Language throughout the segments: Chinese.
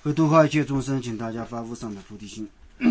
为度化一切众生，请大家发无上的菩提心。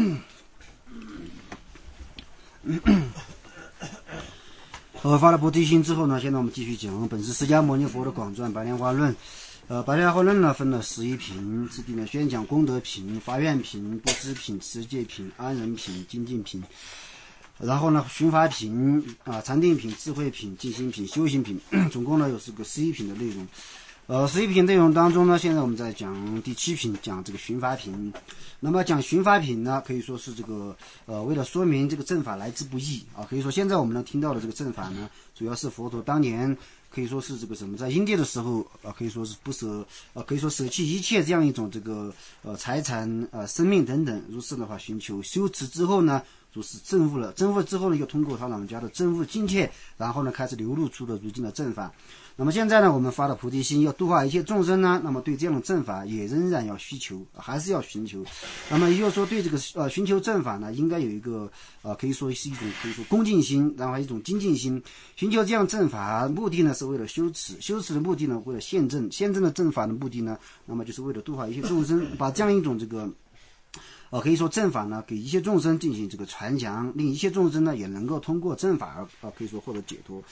发了菩提心之后呢，现在我们继续讲本师释迦牟尼佛的广传白莲花论。白莲花论呢分了11品，此地呢宣讲功德品、发愿品、布施品、持戒品、安忍品、精进品。然后呢，寻法品禅定品、智慧品、静心品、修行品，总共呢有这个11品的内容。11品内容当中呢，现在我们在讲第7品，讲这个寻法品。那么讲寻法品呢，可以说是这个为了说明这个正法来之不易啊，可以说现在我们能听到的这个正法呢，主要是佛陀当年可以说是这个什么，在因地的时候可以说是不舍可以说舍弃一切这样一种这个财产生命等等，如是的话寻求修持之后呢，就是证悟了，证悟之后呢，又通过他老人家的证悟境界，然后呢开始流露出了如今的正法。那么现在呢，我们发了菩提心，要度化一切众生呢，那么对这样的正法也仍然要需求，还是要寻求。那么也就是说，对这个寻求正法呢，应该有一个可以说是一种可以说恭敬心，然后一种精进心。寻求这样正法目的呢，是为了修持，修持的目的呢，为了现证，现证的正法的目的呢，那么就是为了度化一切众生，把这样一种这个可以说正法呢，给一切众生进行这个传讲，令一切众生呢也能够通过正法而可以说获得解脱。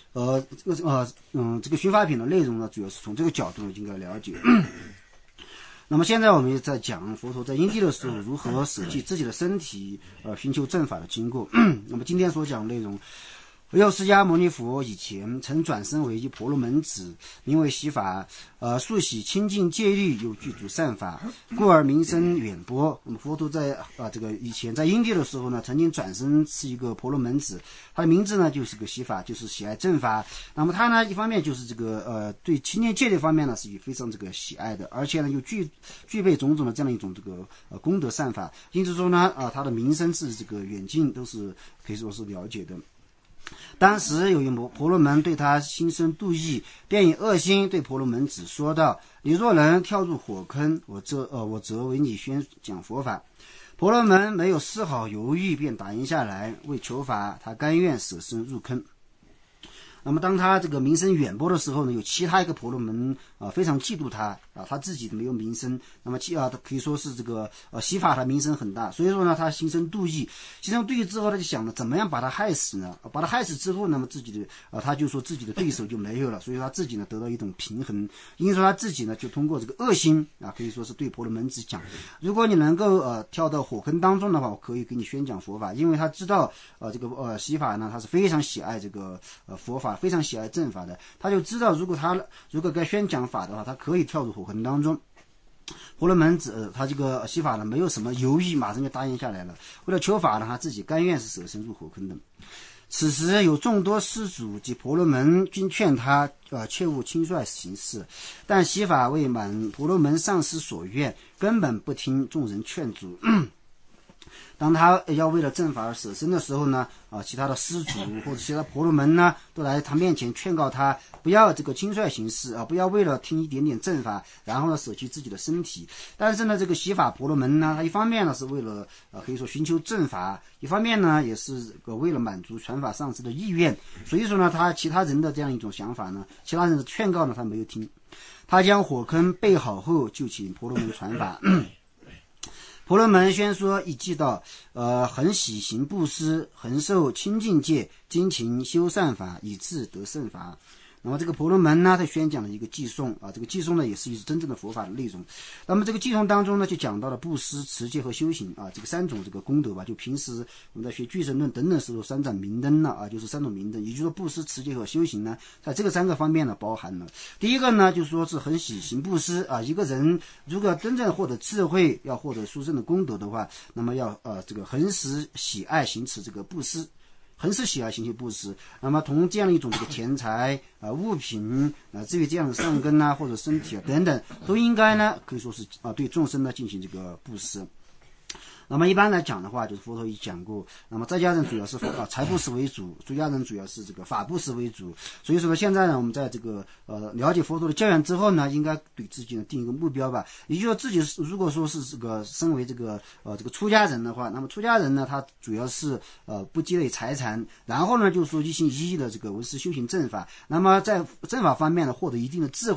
这个寻法品的内容呢，主要是从这个角度应该了解。那么现在我们也在讲佛陀在因地的时候如何舍弃自己的身体寻求正法的经过。那么今天所讲的内容，有释迦牟尼佛以前曾转身为一婆罗门子，名为悉法，速喜清净戒律，有具足善法，故而名声远播。那么佛陀在这个以前在因地的时候呢，曾经转身是一个婆罗门子，他的名字呢就是个悉法，就是喜爱正法。那么他呢一方面就是这个对清净戒律方面呢是非常这个喜爱的，而且呢又具备种种的这样一种这个功德善法，因此说呢他的名声是这个远近都是可以说是了解的。当时有一婆罗门对他心生妒意，便以恶心对婆罗门子说道：你若能跳入火坑，我则为你宣讲佛法。婆罗门没有丝毫犹豫，便答应下来，为求法，他甘愿舍身入坑。那么当他这个名声远播的时候呢，有其他一个婆罗门非常嫉妒他他自己没有名声，那么可以说是这个悉法他名声很大，所以说呢他心生妒意，之后他就想了怎么样把他害死呢？把他害死之后，那么自己的他就说自己的对手就没有了，所以他自己呢得到一种平衡，因此说他自己呢就通过这个恶心可以说是对婆罗门子讲，如果你能够跳到火坑当中的话，我可以给你宣讲佛法，因为他知道这个悉法呢他是非常喜爱这个佛法，非常喜爱正法的，他就知道如果该宣讲法的话，他可以跳入火坑当中。婆罗门子他这个悉法呢没有什么犹豫，马上就答应下来了。为了求法呢，他自己甘愿是舍身入火坑的。此时有众多施主及婆罗门均劝他切勿轻率行事，但悉法为满婆罗门上师所愿，根本不听众人劝阻。当他要为了正法而舍身的时候呢，其他的施主或者其他婆罗门呢，都来他面前劝告他不要这个轻率行事不要为了听一点点正法，然后呢舍弃自己的身体。但是呢，这个悉法婆罗门呢，他一方面呢是为了可以说寻求正法，一方面呢也是为了满足传法上师的意愿，所以说呢，他其他人的这样一种想法呢，其他人的劝告呢，他没有听。他将火坑备好后，就请婆罗门传法。婆罗门宣说一记道：恒喜行布施，恒受清净戒，精勤修善法，以至得胜法。那么这个婆罗门呢，他宣讲了一个偈颂这个偈颂呢也是真正的佛法的内容。那么这个偈颂当中呢，就讲到了布施、持戒和修行这个三种这个功德吧，就平时我们在学俱舍论等等时候三盏明灯了就是三种明灯，也就是说布施、持戒和修行呢，在这个三个方面呢包含了。第一个呢，就是说是很喜行布施一个人如果真正获得智慧，要获得殊胜的功德的话，那么要这个恒时喜爱行持这个布施。恒时喜爱行布施，那么同这样的一种这个钱财物品至于这样的善根或者身体等等，都应该呢可以说是对众生呢进行这个布施。那么一般来讲的话，就是佛陀已讲过，那么在家人主要是财布施为主，出家人主要是这个法布施为主。所以说呢，现在呢，我们在这个了解佛陀的教言之后呢，应该对自己呢定一个目标吧。也就是说，自己如果说是这个身为这个出家人的话，那么出家人呢，他主要是不积累财产，然后呢，就是说一心一意的这个闻思修行正法。那么在正法方面呢，获得一定的智慧。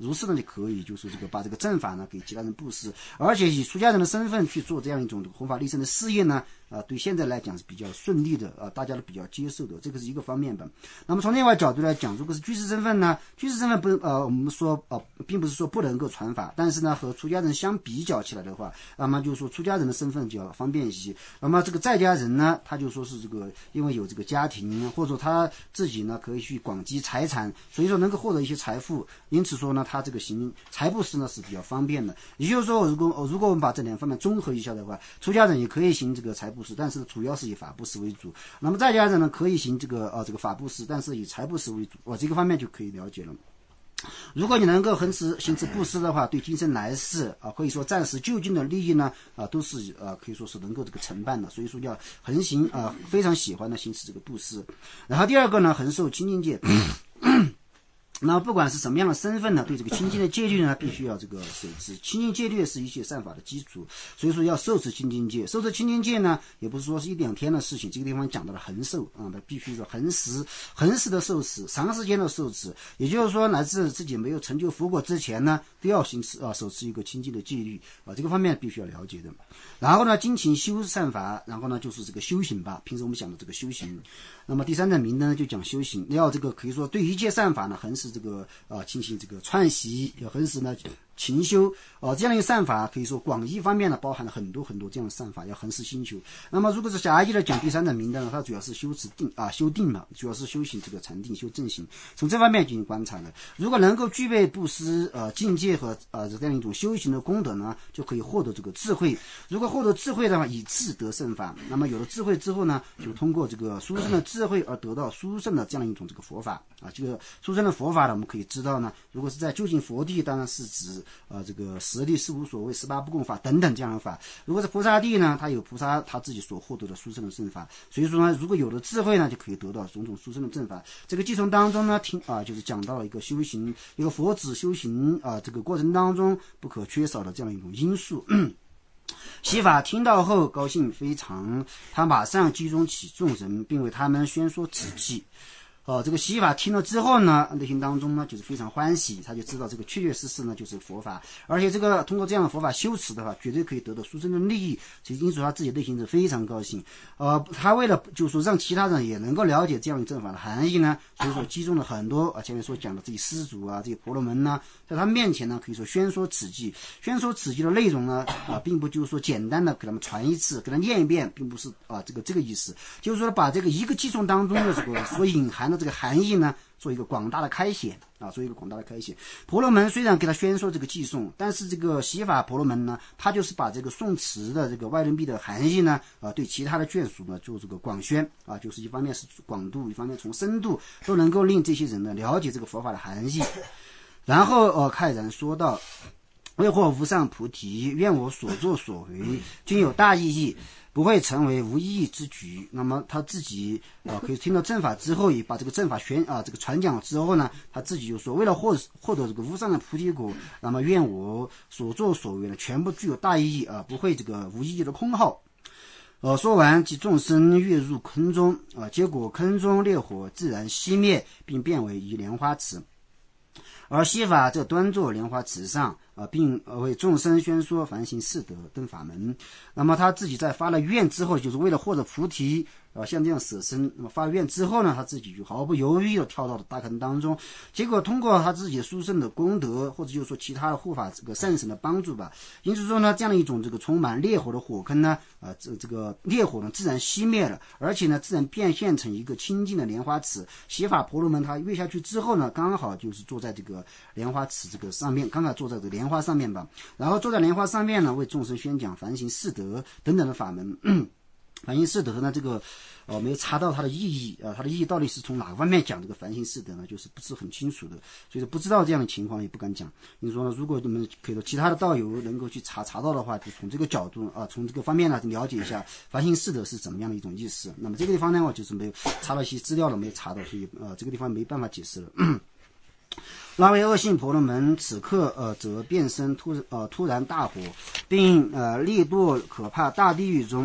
如是呢就可以就是这个把这个正法呢给其他人布施，而且以出家人的身份去做这样一种弘法利生的事业呢，对现在来讲是比较顺利的，大家都比较接受的，这个是一个方面吧。那么从另外角度来讲，如果是居士身份呢，居士身份不我们说并不是说不能够传法，但是呢和出家人相比较起来的话，那么就是说出家人的身份比较方便一些。那么这个在家人呢，他就说是这个因为有这个家庭，或者说他自己呢可以去广积财产，所以说能够获得一些财富，因此说呢他这个行财布施呢是比较方便的。也就是说如果我们把这两方面综合一下的话，出家人也可以行这个财布施，但是主要是以法布施为主。那么在家人呢可以行这个法布施，但是以财布施为主。这个方面就可以了解了。如果你能够行持布施的话，对今生来世可以说暂时就近的利益呢都是可以说是能够这个承办的，所以说要恒行非常喜欢的行持这个布施。然后第二个呢，恒受清净戒。那不管是什么样的身份呢，对这个清净的戒律呢，必须要这个守持。清净戒律是一切善法的基础，所以说要受持清净戒。受持清净戒呢，也不是说是一两天的事情，这个地方讲到了恒受必须说恒时的受持，长时间的受持。也就是说，乃至自己没有成就佛果之前呢，都要守持一个清净的戒律这个方面必须要了解的。然后呢，精勤修善法，然后呢就是这个修行吧，平时我们讲的这个修行。那么第三等明呢就讲修行，要这个可以说对一切善法呢恒时这个进行这个串习，要恒时呢勤修这样一个善法，可以说广义方面呢包含了很多很多这样的善法，要恒时心修。那么如果是狭义的讲第三等明的呢，它主要是修定嘛，主要是修行这个禅定修正行，从这方面进行观察的。如果能够具备布施境界和这样一种修行的功德呢，就可以获得这个智慧。如果获得智慧的话，以智得圣法，那么有了智慧之后呢，就通过这个殊胜的智慧而得到殊胜的这样一种这个佛法这个殊胜的佛法呢，我们可以知道呢，如果是在究竟佛地，当然是指这个十地四无所谓18不共法等等这样的法。如果是菩萨地呢，他有菩萨他自己所获得的殊胜的正法，所以说呢，如果有了智慧呢，就可以得到种种殊胜的正法。这个偈颂当中呢，就是讲到了一个修行，一个佛子修行这个过程当中不可缺少的这样一种因素。悉法听到后高兴非常，他马上集中起众人，并为他们宣说此偈。这个悉法听了之后呢，内心当中呢就是非常欢喜，他就知道这个确确实实呢就是佛法，而且这个通过这样的佛法修持的话，绝对可以得到殊胜的利益，所以因此他自己内心是非常高兴。他为了就是说让其他人也能够了解这样的正法的含义呢，所以说集中了很多前面所讲的这些施主这些婆罗门呢，在他面前呢可以说宣说此偈。宣说此偈的内容呢并不就是说简单的给他们传一次，给他念一遍，并不是这个意思，就是说把这个一个偈颂当中的这个所隐含的这个含义呢做一个广大的开显做一个广大的开显。婆罗门虽然给他宣说这个偈颂，但是这个悉法婆罗门呢，他就是把这个颂词的这个外论谛的含义呢对其他的眷属呢做这个广宣就是一方面是广度，一方面从深度都能够令这些人呢了解这个佛法的含义。然后开然说道：为获无上菩提，愿我所作所为均有大意义，不会成为无意义之举。那么他自己可以听到正法之后，也把这个正法这个传讲之后呢，他自己就说，为了获得这个无上的菩提果，那么愿我所作所为呢全部具有大意义不会这个无意义的空耗。说完，即众生跃入坑中结果坑中烈火自然熄灭，并变为一莲花池。而悉法则端坐莲花池上并为众生宣说梵行四德等法门。那么他自己在发了愿之后，就是为了获得菩提像这样舍身。那么发愿之后呢，他自己就毫不犹豫地跳到了大坑当中。结果通过他自己殊胜的功德，或者就是说其他的护法这个善神的帮助吧，因此说呢，这样的一种这个充满烈火的火坑呢这个烈火呢自然熄灭了，而且呢自然变现成一个清净的莲花池。悉法婆罗门他跃下去之后呢，刚好就是坐在这个莲花池这个上面，刚好坐在这个莲花上面吧，然后坐在莲花上面呢，为众生宣讲梵行四德等等的法门。梵行四德呢，这个没有查到它的意义它的意义到底是从哪个方面讲这个梵行四德呢，就是不是很清楚的，所以说不知道这样的情况也不敢讲。你说呢，如果你们可以说其他的道友能够去查到的话，就从这个角度从这个方面呢了解一下梵行四德是怎么样的一种意思。那么这个地方呢，我就是没有查了一些资料了，没有查到，所以这个地方没办法解释了。那位恶性婆罗门此刻则变身突然大火，并力堕可怕大地狱中。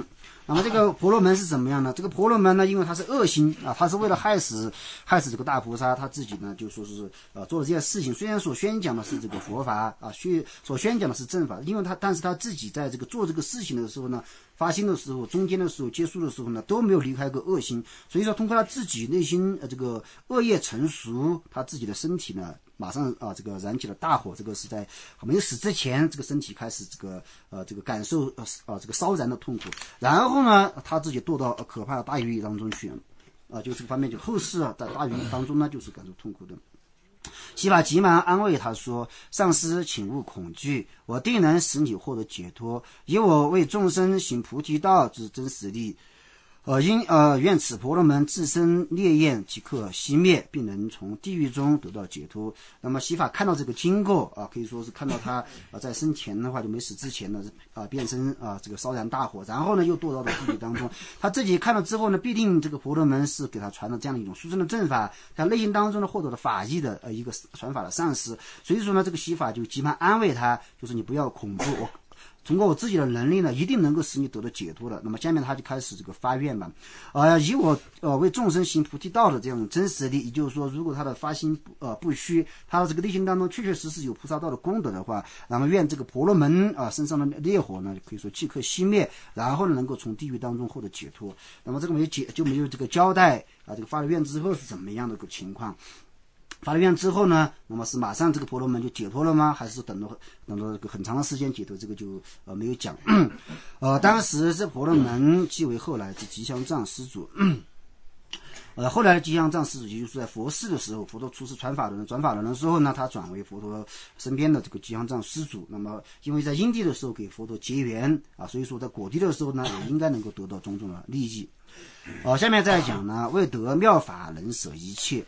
那么这个婆罗门是怎么样呢？这个婆罗门呢，因为他是恶心啊，他是为了害死这个大菩萨，他自己呢就说是做了这些事情。虽然所宣讲的是这个佛法啊，所宣讲的是正法，但是他自己在这个做这个事情的时候呢，发心的时候、中间的时候、结束的时候呢，都没有离开过恶心。所以说，通过他自己内心这个恶业成熟，他自己的身体呢，马上这个燃起了大火。这个是在没有死之前，这个身体开始这个感受这个烧燃的痛苦。然后呢，他自己堕到可怕的大狱当中去就这个方面，就后世在大狱当中呢，就是感受痛苦的。悉法急忙安慰他说：“上师，请勿恐惧，我定能使你获得解脱。以我为众生行菩提道之真实力，愿此婆罗门自身烈焰即刻熄灭，并能从地狱中得到解脱。”那么悉法看到这个经过可以说是看到他在生前的话，就没死之前呢变身这个烧燃大火，然后呢又堕到了地狱当中。他自己看了之后呢，必定这个婆罗门是给他传了这样的一种殊胜的正法，他内心当中呢获得了法义的一个传法的上师。所以说呢，这个悉法就急忙安慰他，就是你不要恐怖，通过我自己的能力呢，一定能够使你得到解脱的。那么下面他就开始这个发愿吧，以我为众生行菩提道的这样真实力，也就是说，如果他的发心不虚，他的这个内心当中确确实实有菩萨道的功德的话，那么愿这个婆罗门身上的烈火呢，可以说即刻熄灭，然后呢能够从地狱当中获得解脱。那么这个就没有这个交代这个发了愿之后是怎么样的一个情况。发了愿之后呢，那么是马上这个婆罗门就解脱了吗？还是等到这个很长的时间解脱？这个就没有讲。当时这婆罗门即为后来之吉祥藏施主。后来的吉祥藏施主，也就是在佛世的时候，佛陀出世转法轮的时候呢，他转为佛陀身边的这个吉祥藏施主。那么因为在因地的时候给佛陀结缘所以说在果地的时候呢，也应该能够得到种种的利益。下面再讲呢，为得妙法能舍一切。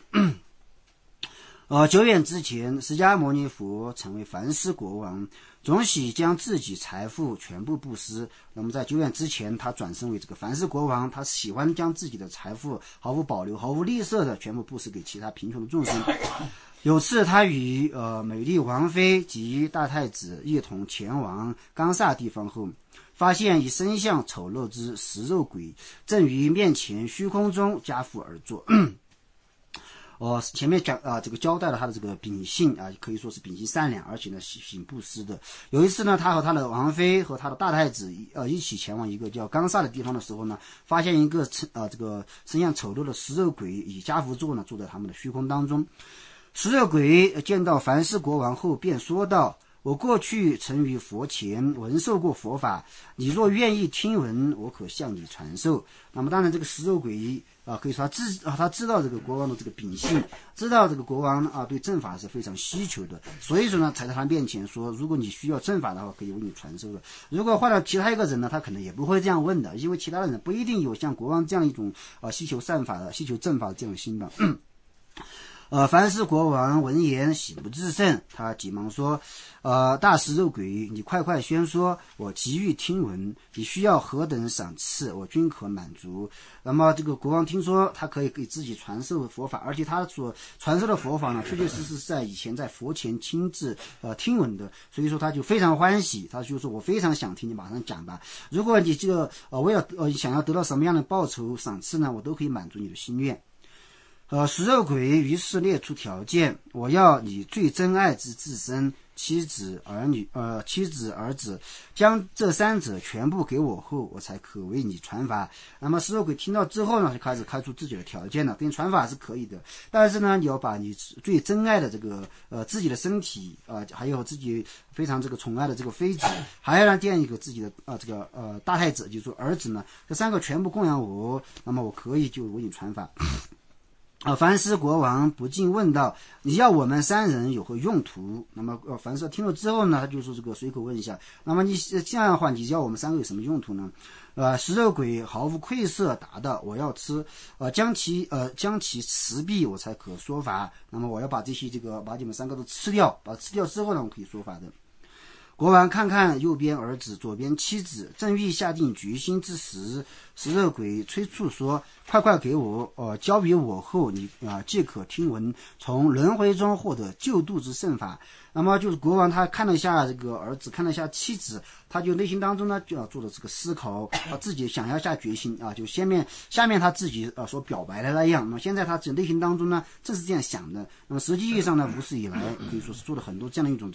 久远之前，释迦牟尼佛成为梵师国王，总喜将自己财富全部布施。那么在久远之前，他转身为这个梵师国王，他喜欢将自己的财富毫无保留、毫无吝啬的全部布施给其他贫穷的众生。有次他与美丽王妃及大太子一同前往冈萨地方后，发现一身相丑陋之食肉鬼正于面前虚空中夹腹而坐。前面讲这个交代了他的这个秉性可以说是秉性善良，而且呢行布施的。有一次呢，他和他的王妃和他的大太子一起前往一个叫冈萨的地方的时候呢，发现一个这个身相丑陋的食肉鬼以家福坐在他们的虚空当中。食肉鬼见到梵师国王后便说道：“我过去曾于佛前闻受过佛法，你若愿意听闻，我可向你传授。”那么当然这个食肉鬼可以说他知道这个国王的这个秉性，知道这个国王对正法是非常需求的，所以说呢才在他面前说，如果你需要正法的话，可以为你传授的。如果换到其他一个人呢，他可能也不会这样问的，因为其他的人不一定有像国王这样一种希求正法的这样的心吧。梵师国王闻言喜不自胜，他急忙说：“大食肉鬼，你快快宣说，我急欲听闻。你需要何等赏赐，我均可满足。”那么这个国王听说他可以给自己传授佛法，而且他所传授的佛法呢，确确实实在以前在佛前亲自听闻的，所以说他就非常欢喜，他就说：“我非常想听，你马上讲吧。如果你这个我要想要得到什么样的报酬赏赐呢，我都可以满足你的心愿。”食肉鬼于是列出条件：我要你最珍爱之自身、妻子、儿子，将这三者全部给我后，我才可为你传法。那么食肉鬼听到之后呢，就开始开出自己的条件了。给你传法是可以的，但是呢，你要把你最珍爱的这个自己的身体还有自己非常这个宠爱的这个妃子，还要这样一个自己的大太子，就是说儿子呢，这三个全部供养我，那么我可以就为你传法。梵师国王不禁问道：“你要我们三人有何用途？”那么梵师听了之后呢，他就说这个随口问一下：“那么你这样的话，你要我们三个有什么用途呢？”食肉鬼毫无愧色答道：“我要吃，将其持毕，我才可说法。那么我要把把你们三个都吃掉，把它吃掉之后呢，我可以说法的。”国王看看右边儿子，左边妻子，正欲下定决心之时， 食热鬼催促说：“快快给我，交于我后，你即可听闻从轮回中获得救度之圣法。”那么就是国王他看了一下这个儿子，看了一下妻子，他就内心当中呢就要做了这个思考，他自己想要下决心啊，就下面他自己所表白的那样。那么现在他自己内心当中呢正是这样想的。那么实际意义上呢，无始以来可以说是做了很多这样的一种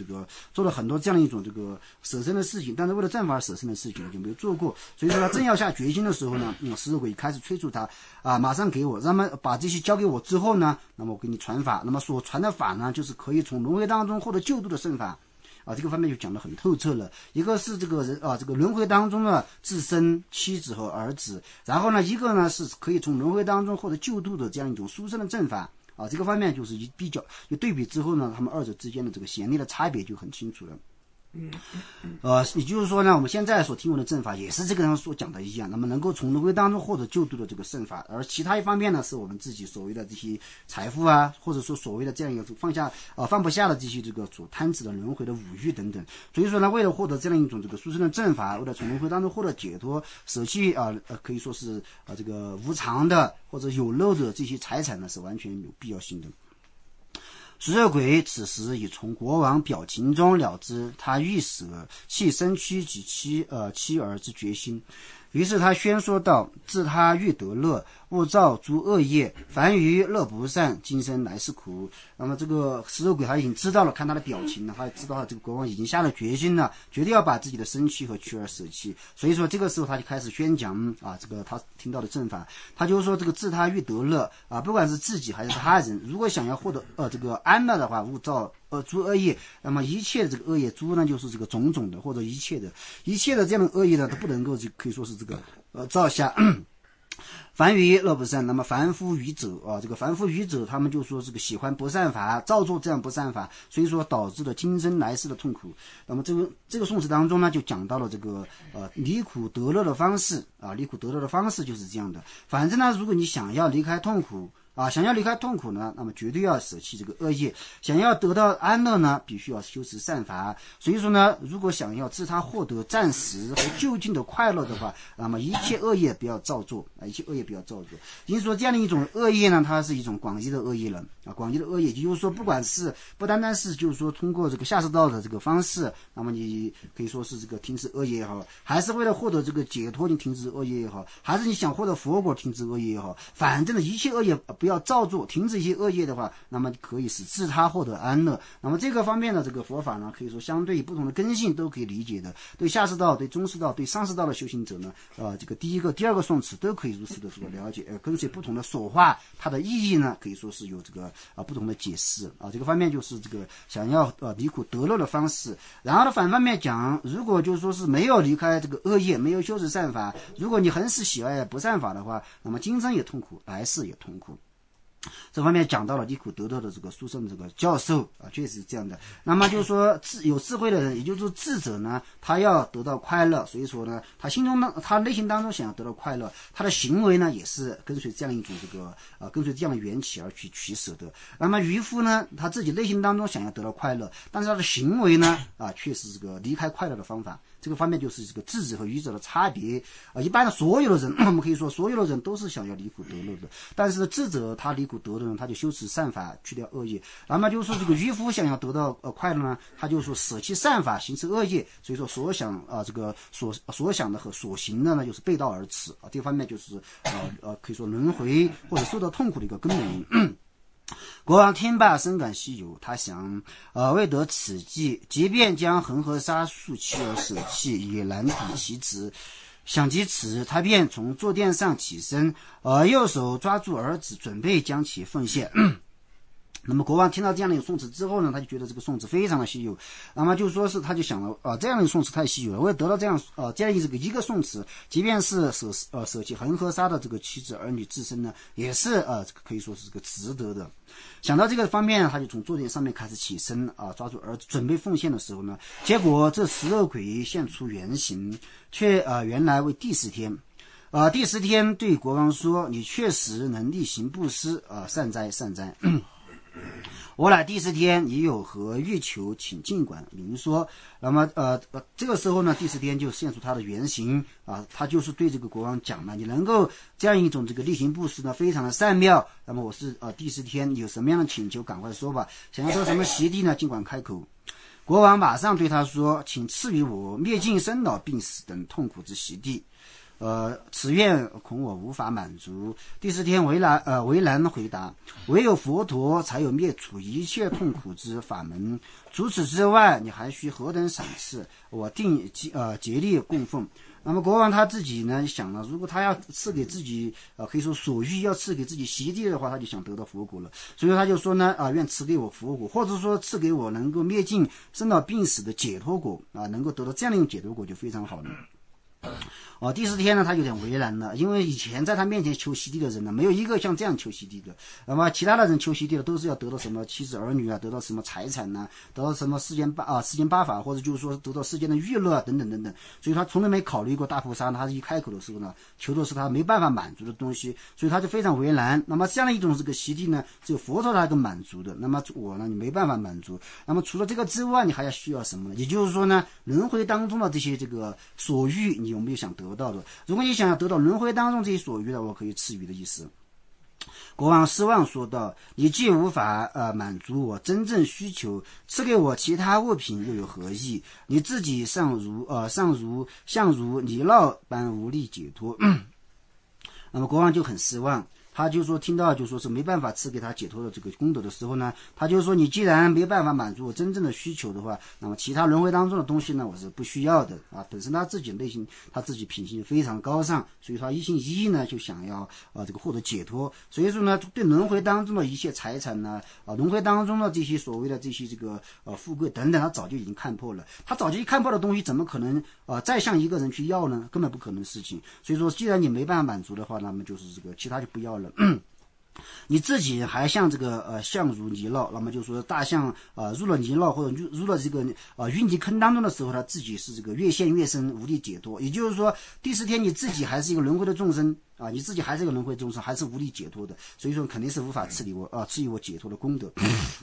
舍身的事情，但是为了正法舍身的事情就没有做过。所以说他正要下决心的时候呢，食热鬼开始催促他马上给我，那么把这些交给我之后呢，那么我给你传法。那么所传的法呢，就是可以从轮回当中获得救度的圣法这个方面就讲得很透彻了。一个是这个人这个轮回当中的自身、妻子和儿子，然后呢，一个呢是可以从轮回当中获得救度的这样一种殊胜的正法这个方面就是一比较一对比之后呢，他们二者之间的这个显力的差别就很清楚了。也就是说呢，我们现在所听闻的正法也是这个人所讲的一样，那么能够从轮回当中获得救度的这个圣法，而其他一方面呢，是我们自己所谓的这些财富或者说所谓的这样一个放不下的这些这个所贪执的轮回的五欲等等。所以说呢，为了获得这样一种这个殊胜的正法，为了从轮回当中获得解脱，舍弃可以说是这个无常的或者有漏的这些财产呢，是完全有必要性的。食热鬼此时已从国王表情中了知他欲舍弃身躯及妻儿之决心，于是他宣说道：“自他欲得乐，勿造诸恶业，凡于乐不善，今生来世苦。”那么这个食热鬼他已经知道了，看他的表情了，他知道这个国王已经下了决心了，决定要把自己的身躯和躯儿舍弃。所以说这个时候他就开始宣讲这个他听到的正法，他就说这个自他欲得乐不管是自己还是他人，如果想要获得这个安乐的话，勿造诸恶业。那么一切的这个恶业，诸呢就是这个种种的或者一切的这样的恶业呢，都不能够可以说是这个造下。凡于乐不善，那么凡夫愚者这个凡夫愚者他们就说这个喜欢不善法，造作这样不善法，所以说导致了今生来世的痛苦。那么这个颂词当中呢，就讲到了这个离苦得乐的方式离苦得乐的方式就是这样的。反正呢，如果你想要离开痛苦呢，那么绝对要舍弃这个恶业；想要得到安乐呢，必须要修持善法。所以说呢，如果想要自他获得暂时和究竟的快乐的话，那么一切恶业不要造作因此说这样的一种恶业呢，它是一种广义的恶业了广义的恶业，也就是说不单单是就是说通过这个下士道的这个方式，那么你可以说是这个停止恶业也好，还是为了获得这个解脱你停止恶业也好，还是你想获得佛果停止恶业也好，反正的一切恶业不要造作，停止一些恶业的话，那么可以使自他获得安乐。那么这个方面的这个佛法呢，可以说相对于不同的根性都可以理解的。对下士道、对中士道、对上士道的修行者呢，这个第一个、第二个颂词都可以如此的这个了解。跟随不同的所化，它的意义呢，可以说是有这个不同的解释这个方面就是这个想要离苦得乐的方式。然后呢，反方面讲，如果就是说是没有离开这个恶业，没有修持善法，如果你很是喜爱不善法的话，那么今生也痛苦，来世也痛苦。这方面讲到了离苦得乐的这个殊胜这个教授确实是这样的。那么就是说有智慧的人，也就是说智者呢，他要得到快乐，所以说呢，他内心当中想要得到快乐，他的行为呢也是跟随这样一种这个跟随这样的缘起而去取舍的。那么渔夫呢，他自己内心当中想要得到快乐，但是他的行为呢却是这个离开快乐的方法。这个方面就是这个智者和愚者的差别一般的所有的人我们可以说所有的人都是想要离苦得乐的，但是智者他离苦得乐呢，他就修持善法，去掉恶业。那么就是说这个渔夫想要得到快乐呢，他就说舍弃善法，行持恶业，所以说所想这个所想的和所行的呢，就是背道而驰这方面就是可以说轮回或者受到痛苦的一个根本原因。国王听罢深感稀有，他想未得此计，即便将恒河沙数妻而舍弃，也难抵其职。想及此，他便从坐垫上起身，右手抓住儿子，准备将其奉献。那么国王听到这样的一个颂词之后呢，他就觉得这个颂词非常的稀有。那么就说是他就想了这样的颂词太稀有了，为了得到这样一个颂词，即便是舍弃恒河沙的这个妻子儿女自身呢，也是可以说是这个值得的。想到这个方面，他就从坐垫上面开始起身抓住儿子准备奉献的时候呢，结果这食热鬼现出原形，却原来为第10天。第10天对国王说：“你确实能力行布施善哉善哉。” 我乃第四天，你有何欲求，请尽管明说。那么这个时候呢，第四天就现出他的原型啊，他就是对这个国王讲了，你能够这样一种这个例行布施呢，非常的善妙。那么我是第四天有什么样的请求，赶快说吧。想要得什么席地呢，尽管开口。国王马上对他说，请赐予我灭尽生老病死等痛苦之席地。此愿恐我无法满足。第四天为难回答，唯有佛陀才有灭除一切痛苦之法门，除此之外，你还需何等赏赐，我定竭力供奉。那么国王他自己呢想了，如果他要赐给自己可以说所欲要赐给自己席地的话，他就想得到佛果了，所以他就说呢愿赐给我佛果，或者说赐给我能够灭尽生老病死的解脱果能够得到这样的一种解脱果就非常好了。第四天呢，他有点为难了，因为以前在他面前求席地的人呢，没有一个像这样求席地的。那么其他的人求席地的都是要得到什么妻子儿女得到什么财产得到什么世间八法，或者就是说得到世间的娱乐等等等等。所以他从来没考虑过大菩萨他一开口的时候呢，求的是他没办法满足的东西，所以他就非常为难。那么这样的一种这个席地呢，只有佛陀他能够满足的。那么我呢，你没办法满足。那么除了这个之外，你还要需要什么呢？也就是说呢，轮回当中的这些这个所欲，你有没有想得到的？如果你想要得到轮回当中这些所欲的，我可以赐予的意思。国王失望说道，你既无法满足我真正需求，赐给我其他物品又有何意？你自己像如泥淖般无力解脱。那么国王就很失望，他就说听到就说是没办法赐给他解脱的这个功德的时候呢，他就说你既然没办法满足我真正的需求的话，那么其他轮回当中的东西呢，我是不需要的本身他自己内心他自己品行非常高尚，所以他一心一意呢就想要这个获得解脱。所以说呢，对轮回当中的一切财产呢轮回当中的这些所谓的这些这个富贵等等，他早就已经看破了。他早就看破的东西怎么可能再向一个人去要呢？根本不可能的事情。所以说既然你没办法满足的话，那么就是这个其他就不要了。你自己还像这个象如泥淖，那么就说大象入了泥淖或者入了这个淤泥坑当中的时候，他自己是这个越陷越深，无力解脱。也就是说第四天你自己还是一个轮回的众生你自己还是一个轮回众生，还是无力解脱的，所以说肯定是无法赐予我解脱的功德。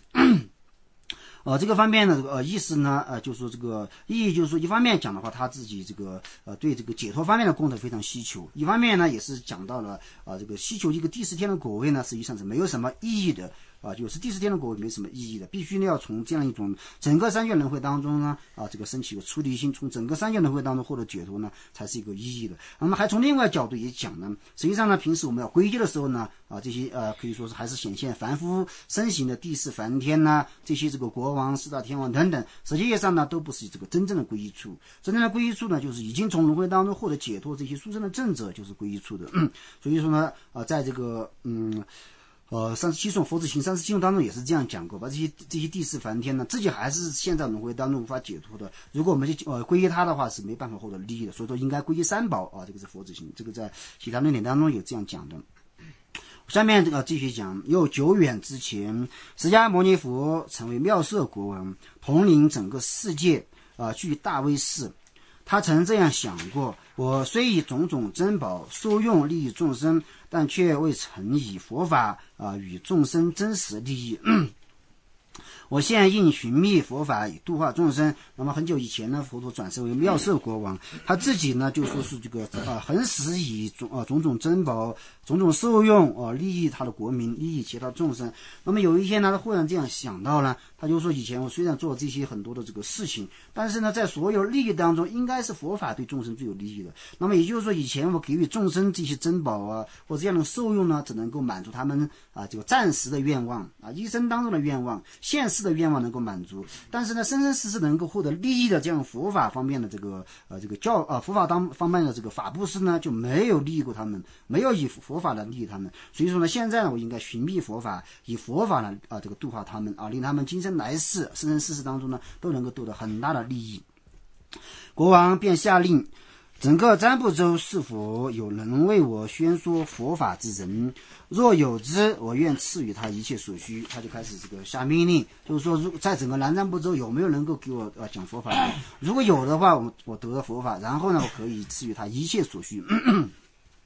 这个方面呢，意思呢，就是说这个意义就是说，一方面讲的话，他自己这个对这个解脱方面的功德非常希求；一方面呢，也是讲到了这个希求一个第四天的果位呢，实际上是没有什么意义的。就是第四天的果没什么意义的，必须呢要从这样一种整个三界轮回当中呢这个升起一个出离心，从整个三界轮回当中获得解脱呢，才是一个意义的。那么还从另外角度也讲呢，实际上呢，平时我们要皈依的时候呢这些可以说是还是显现凡夫身形的第四梵天这些这个国王四大天王等等，实际上呢都不是这个真正的皈依处。真正的皈依处呢，就是已经从轮回当中获得解脱这些殊胜的正者，就是皈依处的。所以说呢在这个37颂佛子行37颂当中也是这样讲过，把这些第四梵天呢，自己还是现在轮回当中无法解脱的。如果我们去皈依他的话，是没办法获得利益的。所以说应该皈依三宝这个是佛子行，这个在其他论点当中有这样讲的。下面继续讲，又久远之前，释迦牟尼佛成为妙色国王，统领整个世界具大威势。他曾这样想过，我虽以种种珍宝受用利益众生，但却未曾以佛法与众生真实利益。我现应寻觅佛法以度化众生。那么很久以前呢，佛陀转世为妙色国王，他自己呢就说是这个恒时以种种珍宝、种种受用利益他的国民，利益其他众生。那么有一天呢，他忽然这样想到了，他就说以前我虽然做这些很多的这个事情，但是呢，在所有利益当中，应该是佛法对众生最有利益的。那么也就是说，以前我给予众生这些珍宝或这样的受用呢，只能够满足他们这个暂时的愿望一生当中的愿望，现世的愿望能够满足，但是呢，生生世世能够获得利益的这样佛法方面的这个佛法方面的这个法布施呢，就没有利益过他们，没有以佛法来利益他们。所以说呢，现在呢，我应该寻觅佛法，以佛法呢这个度化他们令他们今生来世生生世世当中呢，都能够得到很大的利益。国王便下令，整个占卜州是否有能为我宣说佛法之人？若有之，我愿赐予他一切所需。他就开始这个下命令，就是说，在整个南瞻部州有没有能够给我讲佛法的？如果有的话，我得了佛法，然后呢，我可以赐予他一切所需。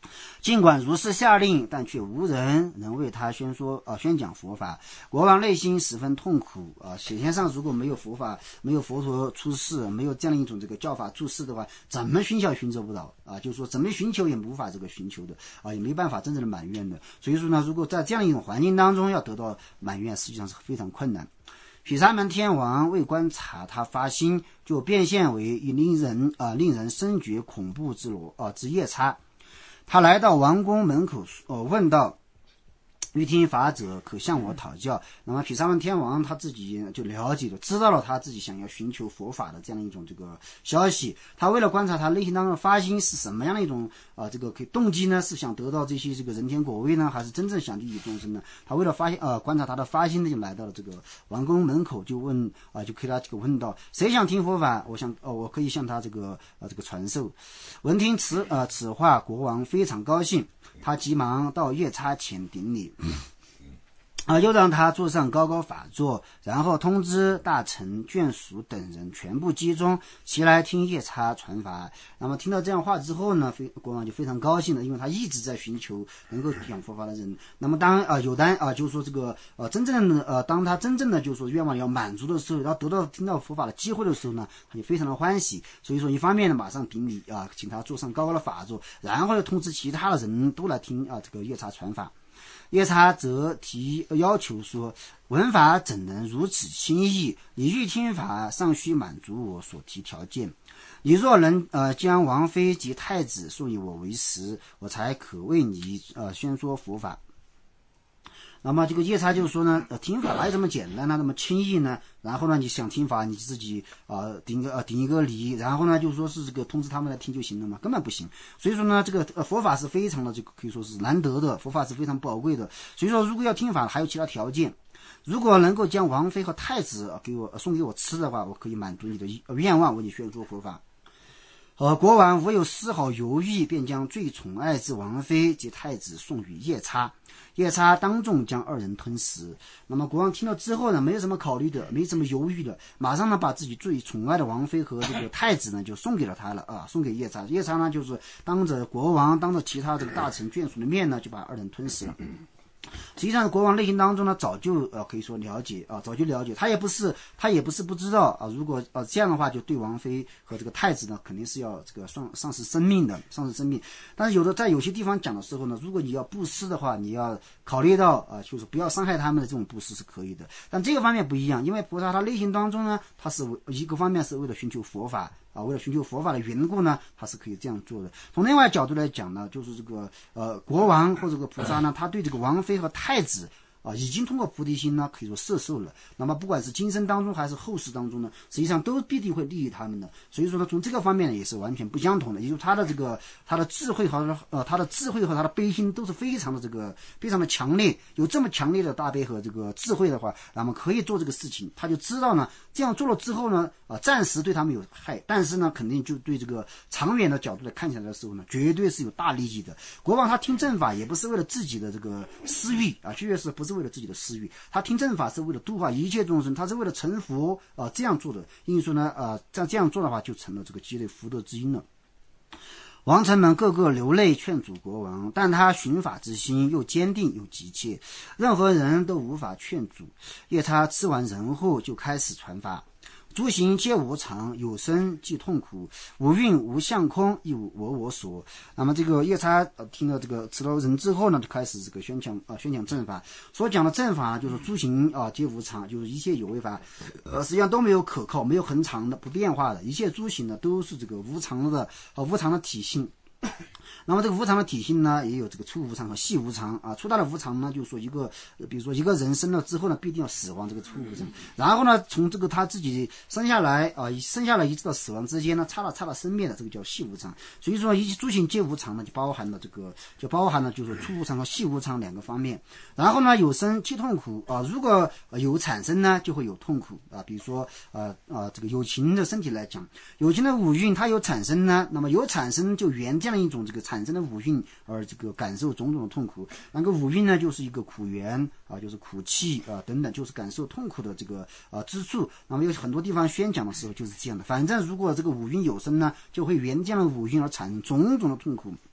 尽管如是下令，但却无人能为他宣讲佛法。国王内心十分痛苦显现上如果没有佛法，没有佛陀出世，没有这样一种这个教法注释的话，怎么寻求不到就是说怎么寻求也无法这个寻求的也没办法真正的满愿的。所以说呢，如果在这样一种环境当中要得到满愿，实际上是非常困难。毗沙门天王为观察他发心，就变现为一令人深觉恐怖之夜叉。他来到王宫门口问道：欲听法者可向我讨教。那么毗沙门天王他自己就了解了，知道了他自己想要寻求佛法的这样一种这个消息。他为了观察他内心当中的发心是什么样的一种这个动机呢？是想得到这些这个人天果位呢，还是真正想利益众生呢？他为了观察他的发心呢，就来到了这个王宫门口，就问就给他这个问道：谁想听佛法？我可以向他这个传授。闻听此话，国王非常高兴，他急忙到夜叉前顶礼。又让他坐上高高法座，然后通知大臣眷属等人全部集中齐来听夜叉传法。那么听到这样话之后呢，国王就非常高兴了，因为他一直在寻求能够讲佛法的人。那么就是说这个真正的当他真正的就是说愿望要满足的时候，要得到听到佛法的机会的时候呢，他就非常的欢喜。所以说一方面呢马上顶礼请他坐上高高的法座，然后又通知其他的人都来听这个夜叉传法。夜叉则提要求说：闻法怎能如此轻易？你欲听法，尚需满足我所提条件。你若能将王妃及太子送以我为食，我才可为你宣说佛法。那么这个夜叉就说呢，听法哪有这么简单呢，那么轻易呢？然后呢，你想听法，你自己顶一个礼，然后呢，就说是这个通知他们来听就行了嘛，根本不行。所以说呢，这个佛法是非常的这个可以说是难得的，佛法是非常宝贵的。所以说，如果要听法，还有其他条件。如果能够将王妃和太子送给我吃的话，我可以满足你的愿望，为你宣说佛法。国王无有丝毫犹豫，便将最宠爱之王妃及太子送与夜叉。夜叉当众将二人吞食。那么国王听到之后呢，没有什么考虑的，没什么犹豫的，马上呢把自己最宠爱的王妃和这个太子呢就送给了他了送给夜叉。夜叉呢就是当着国王当着其他这个大臣眷属的面呢，就把二人吞食了。实际上国王内心当中呢早就可以说了解早就了解，他也不是不知道如果这样的话，就对王妃和这个太子呢肯定是要这个丧失生命。但是在有些地方讲的时候呢，如果你要布施的话，你要考虑到就是不要伤害他们的这种布施是可以的。但这个方面不一样，因为菩萨他内心当中呢，他是一个方面是为了寻求佛法为了寻求佛法的缘故呢，他是可以这样做的。从另外角度来讲呢，就是这个国王或者这个菩萨呢，他对这个王妃和太子已经通过菩提心呢，可以说摄受了。那么不管是今生当中还是后世当中呢，实际上都必定会利益他们的。所以说呢，从这个方面呢，也是完全不相同的。也就是他的智慧和他的悲心都是非常的强烈。有这么强烈的大悲和这个智慧的话，那么可以做这个事情。他就知道呢，这样做了之后呢，暂时对他们有害，但是呢，肯定就对这个长远的角度来看起来的时候呢，绝对是有大利益的。国王他听正法也不是为了自己的这个私欲确实不是为了自己的私欲，他听正法是为了度化一切众生，他是为了成佛这样做的。因此呢这样做的话，就成了这个积累福德之因了。王臣们个个流泪劝阻国王，但他寻法之心又坚定又急切，任何人都无法劝阻。夜叉吃完人后就开始传法。诸行皆无常，有生即痛苦，无蕴无相空，亦无我所。那么这个夜叉听了这个吃了人之后呢，就开始这个宣讲正法。所讲的正法就是诸行皆无常，就是一切有为法实际上都没有可靠，没有恒常的不变化的，一切诸行呢都是这个无常的体性。那么这个无常的体性呢，也有这个粗无常和细无常粗大的无常呢，就是说比如说一个人生了之后呢，必定要死亡，这个粗无常。然后呢，从这个他自己生下来一直到死亡之间呢，差了生灭的，这个叫细无常。所以说一切诸行皆无常呢，就包含了就是粗无常和细无常两个方面。然后呢，有生即痛苦如果有产生呢，就会有痛苦比如说这个有情的身体来讲，有情的五蕴它有产生呢，那么有产生就缘这样一种这个产生的五蕴而这个感受种种的痛苦。那个五蕴呢，就是一个苦缘就是苦气等等，就是感受痛苦的这个之处。那么有很多地方宣讲的时候就是这样的。反正如果这个五蕴有生呢，就会缘这样的五蕴而产生种种的痛苦。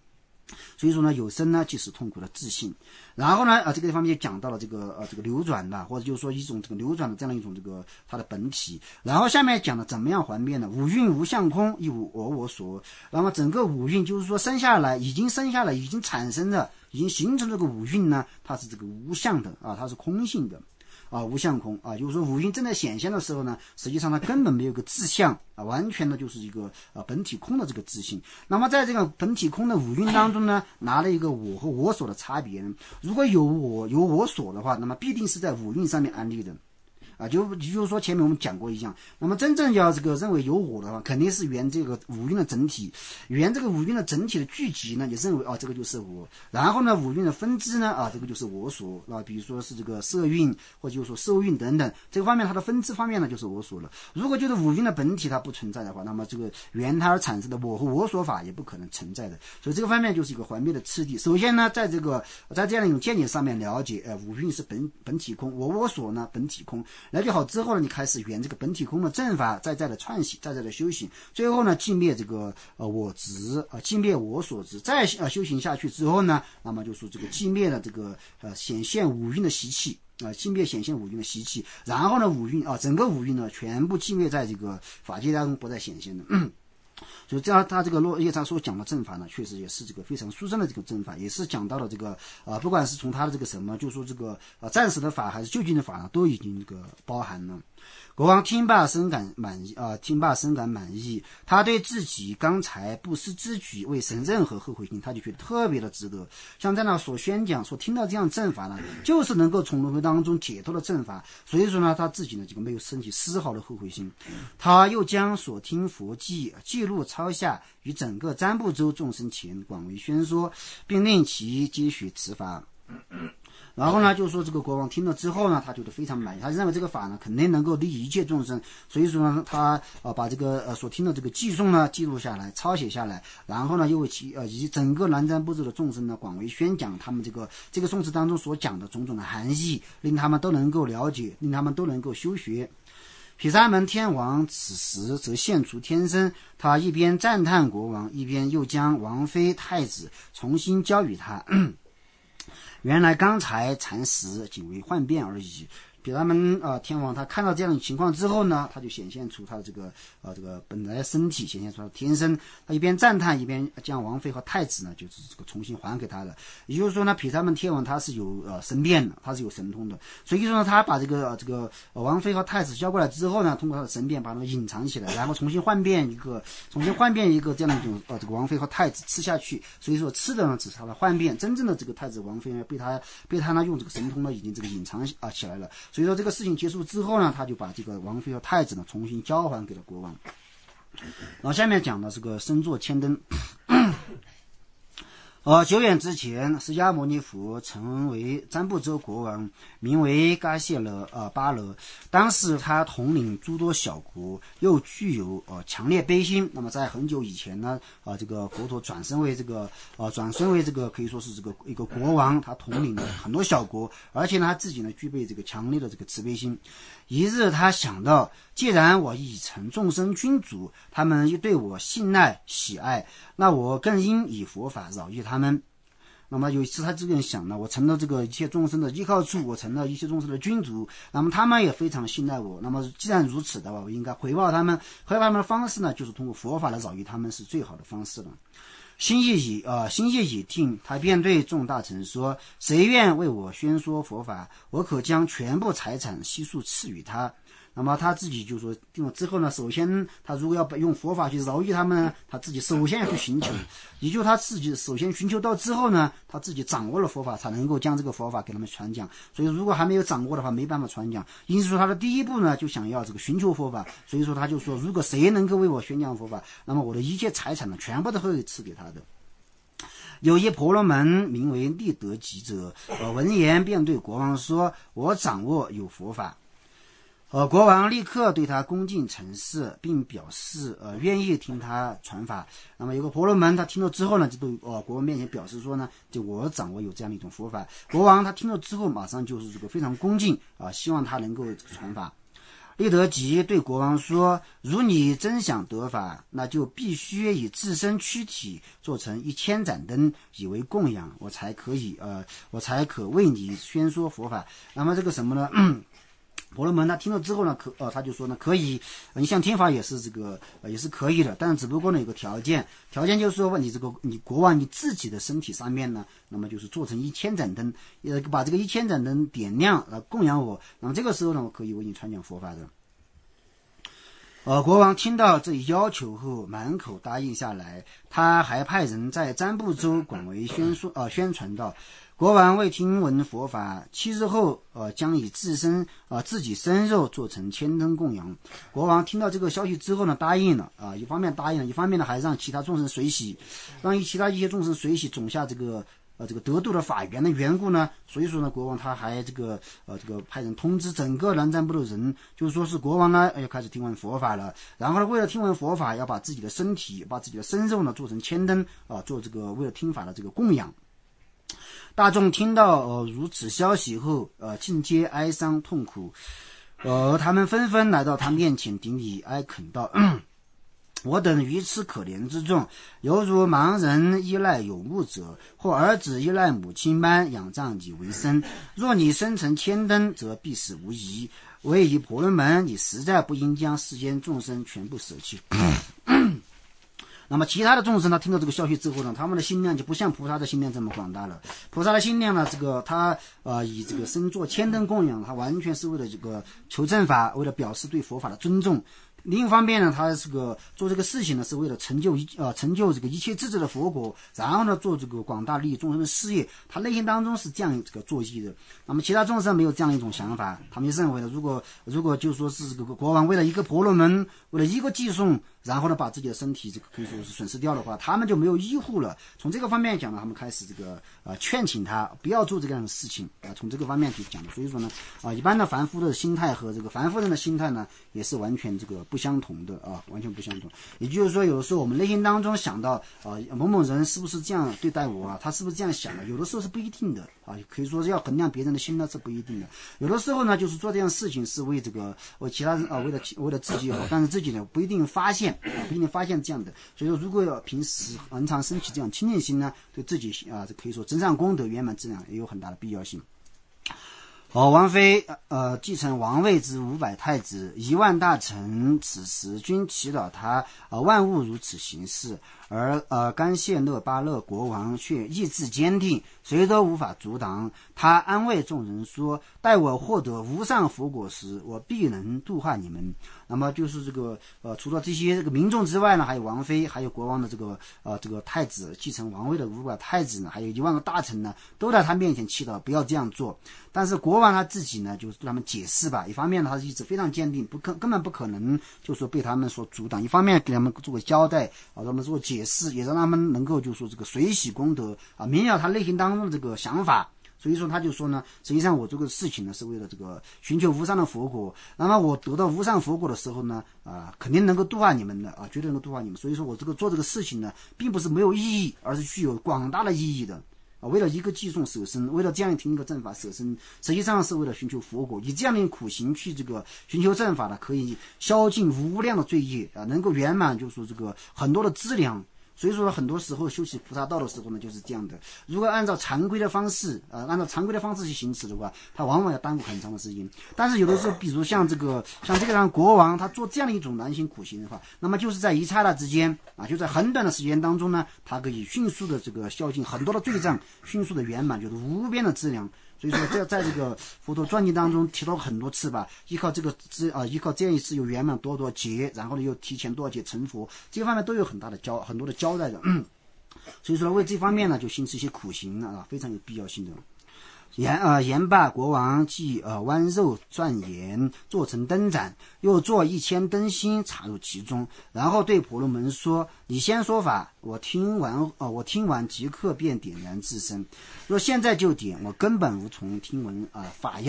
所以说呢，有生呢即是痛苦的自信。然后呢，这个地方面就讲到了这个流转的，或者就是说一种这个流转的这样一种这个它的本体。然后下面讲了怎么样还变呢？五蕴无相空，亦无我所。那么整个五蕴就是说已经生下来，已经产生的，已经形成这个五蕴呢，它是这个无相的啊，它是空性的。无相空啊，就是说五蕴正在显现的时候呢，实际上它根本没有个自相啊，完全的就是一个本体空的这个自性。那么在这个本体空的五蕴当中呢，拿了一个我和我所的差别呢，如果有我所的话，那么必定是在五蕴上面安立的。就是说前面我们讲过一样，那么真正要这个认为有我的话，肯定是原这个五蕴的整体，原这个五蕴的整体的聚集呢，也认为这个就是我。然后呢，五蕴的分支呢，这个就是我所比如说是这个色蕴或者就是说受蕴等等，这个方面它的分支方面呢就是我所了。如果就是五蕴的本体它不存在的话，那么这个原它而产生的我和我所法也不可能存在的。所以这个方面就是一个还灭的次第。首先呢，在这样一种见解上面了解，五蕴是本体空，我所呢本体空。了解好之后呢，你开始圆这个本体空的正法，在的串习，在的修行，最后呢寂灭这个我执寂灭我所执，再修行下去之后呢，那么就说这个寂灭了这个显现五蕴的习气寂灭显现五蕴的习气，然后呢五蕴整个五蕴呢全部寂灭在这个法界当中不再显现的。所以这样他这个落叶他所讲的正法呢，确实也是这个非常殊胜的这个正法，也是讲到了这个不管是从他的这个什么，就说这个暂时的法还是究竟的法呢，都已经这个包含了。国王听罢深感满意，他对自己刚才不思之举未生任何后悔心，他就觉得特别的值得。像在那所宣讲所听到这样正法呢，就是能够从轮回当中解脱的正法，所以说呢，他自己呢这个没有升起丝毫的后悔心。他又将所听佛记记录抄下，于整个占卜州众生前广为宣说，并令其皆学此法。然后呢，就说这个国王听了之后呢，他觉得非常满意，他认为这个法呢肯定能够利一切众生，所以说呢，他把这个所听的这个记诵呢记录下来，抄写下来，然后呢又为以及整个南瞻部洲的众生呢广为宣讲他们这个颂词当中所讲的种种的含义，令他们都能够了解，令他们都能够修学。毗沙门天王此时则现出天身，他一边赞叹国王，一边又将王妃太子重新交与他。原来刚才禅时仅为幻变而已。毗沙门天王他看到这样的情况之后呢，他就显现出他的这个本来的身体，显现出他的天身。他一边赞叹，一边将王妃和太子呢，就是这个重新还给他了。也就是说呢，毗沙门天王他是有神变的，他是有神通的。所以说呢，他把这个王妃和太子交过来之后呢，通过他的神变把他们隐藏起来，然后重新换变一个这样一种这个王妃和太子吃下去。所以说吃的呢只是他的幻变，真正的这个太子王妃呢被他呢用这个神通呢已经这个隐藏起来了。所以说这个事情结束之后呢，他就把这个王妃和太子呢重新交还给了国王。然后下面讲的这个身作千灯。久远之前，释迦牟尼佛曾为占卜州国王，名为嘎谢巴勒。当时他统领诸多小国，又具有强烈悲心。那么在很久以前呢，这个佛陀转身为这个可以说是这个一个国王，他统领了很多小国，而且呢他自己呢具备这个强烈的这个慈悲心。一日他想到，既然我已成众生君主，他们又对我信赖喜爱，那我更应以佛法饶益他们。那么有一次他这个人想呢，我成了这个一切众生的依靠处，我成了一切众生的君主，那么他们也非常信赖我，那么既然如此的话，我应该回报他们的方式呢，就是通过佛法来饶益他们，是最好的方式了。心意已定，他便对众大臣说，谁愿为我宣说佛法，我可将全部财产悉数赐予他。那么他自己就说定了之后呢，首先他如果要用佛法去饶益他们呢，他自己首先要去寻求，也就是他自己首先寻求到之后呢，他自己掌握了佛法，才能够将这个佛法给他们传讲。所以如果还没有掌握的话，没办法传讲。因此说他的第一步呢，就想要这个寻求佛法。所以说他就说，如果谁能够为我宣讲佛法，那么我的一切财产呢，全部都会赐给他的。有一婆罗门名为利得吉者，闻言便对国王说，我掌握有佛法。国王立刻对他恭敬承事，并表示愿意听他传法。那么有个婆罗门他听了之后呢，就对国王面前表示说呢，就我掌握有这样的一种佛法。国王他听了之后马上就是这个非常恭敬希望他能够传法。 立德吉对国王说：“如你真想得法，那就必须以自身躯体做成1000盏灯，以为供养，我才可为你宣说佛法。”那么这个什么呢？婆罗门他听了之后呢，他就说呢，可以，你向天法也是也是可以的，但是只不过呢有个条件就是说你国王你自己的身体上面呢，那么就是做成1000盏灯，把这个1000盏灯点亮供养我，那么这个时候呢，我可以为你传讲佛法的。国王听到这一要求后，满口答应下来。他还派人在占卜州广为宣传道：国王未听闻佛法，7日后，将以自己生肉做成1000灯供养。国王听到这个消息之后呢，答应了一方面答应了，一方面呢还让其他众生随喜，让其他一些众生随喜种下这个得度的法缘的缘故呢，所以说呢，国王他还派人通知整个南瞻部的人，就是说是国王呢要开始听闻佛法了，然后呢，为了听闻佛法，要把自己的身体、把自己的身肉呢做成1000灯做这个为了听法的这个供养。大众听到如此消息后，尽皆哀伤痛苦，他们纷纷来到他面前顶礼哀恳道：我等愚痴可怜之众，犹如盲人依赖有目者，或儿子依赖母亲般仰仗你为生。若你生成1000灯，则必死无疑。唯以婆罗门，你实在不应将世间众生全部舍弃。那么其他的众生呢，听到这个消息之后呢，他们的心量就不像菩萨的心量这么广大了。菩萨的心量呢，他以这个身作1000灯供养，他完全是为了这个求正法，为了表示对佛法的尊重。另一方面呢，他做这个事情呢，是为了成就这个一切智者的佛果，然后呢，做这个广大利益众生的事业。他内心当中是这样这个作意的。那么其他众生没有这样一种想法，他们认为呢，如果就说是这个国王为了一个婆罗门，为了一个寄送，然后呢把自己的身体可以说是损失掉的话，他们就没有依护了。从这个方面讲呢，他们开始劝请他不要做这样的事情从这个方面去讲的。所以说呢一般的凡夫的心态和这个凡夫人的心态呢，也是完全不相同的完全不相同。也就是说，有的时候我们内心当中想到某某人是不是这样对待我他是不是这样想的，有的时候是不一定的可以说是要衡量别人的心呢，是不一定的。有的时候呢，就是做这样事情是为其他人为了自己好，但是自己呢不一定发现这样的。所以说，如果要平时恒常升起这样清净心呢，对自己可以说增上功德圆满质量也有很大的必要性。王妃继承王位之500太子10000大臣，此时均祈祷他万物如此行事，而甘谢勒巴勒国王却意志坚定，谁都无法阻挡。他安慰众人说：待我获得无上佛果时，我必能度化你们。那么就是除了这些民众之外呢，还有王妃，还有国王的这个太子，继承王位的500太子呢，还有10000个大臣呢，都在他面前祈祷不要这样做。但是国王他自己呢，就是对他们解释吧，一方面他是一直非常坚定，根本不可能就说被他们所阻挡，一方面给他们做个交代让他们做解释，也让他们能够就说这个随喜功德明了他内心当中的这个想法。所以说他就说呢，实际上我这个事情呢是为了这个寻求无上的佛果，那么我得到无上佛果的时候呢肯定能够度化你们的绝对能够度化你们。所以说我做这个事情呢并不是没有意义，而是具有广大的意义的为了一个寄送舍身，为了这样听一个正法舍身，实际上是为了寻求佛果。以这样的苦行去寻求正法的，可以消尽无量的罪业能够圆满就是说这个很多的资粮。所以说很多时候修习菩萨道的时候呢就是这样的，如果按照常规的方式去行持的话，他往往要耽误很长的时间。但是有的时候比如像这个让国王他做这样的一种难行苦行的话，那么就是在一刹那之间就在很短的时间当中呢，他可以迅速的消尽很多的罪障，迅速的圆满就是无边的资粮。所以说在这个佛陀传记当中提到很多次吧，依靠这样一次又圆满多少劫，然后呢又提前多少劫成佛，这方面都有很多的交代的所以说为这方面呢就行持一些苦行非常有必要性的。言罢，国王即剜肉钻盐做成灯盏，又做1000灯芯插入其中，然后对婆罗门说：你先说法，我听完即刻便点燃自身。若现在就点，我根本无从听闻法要。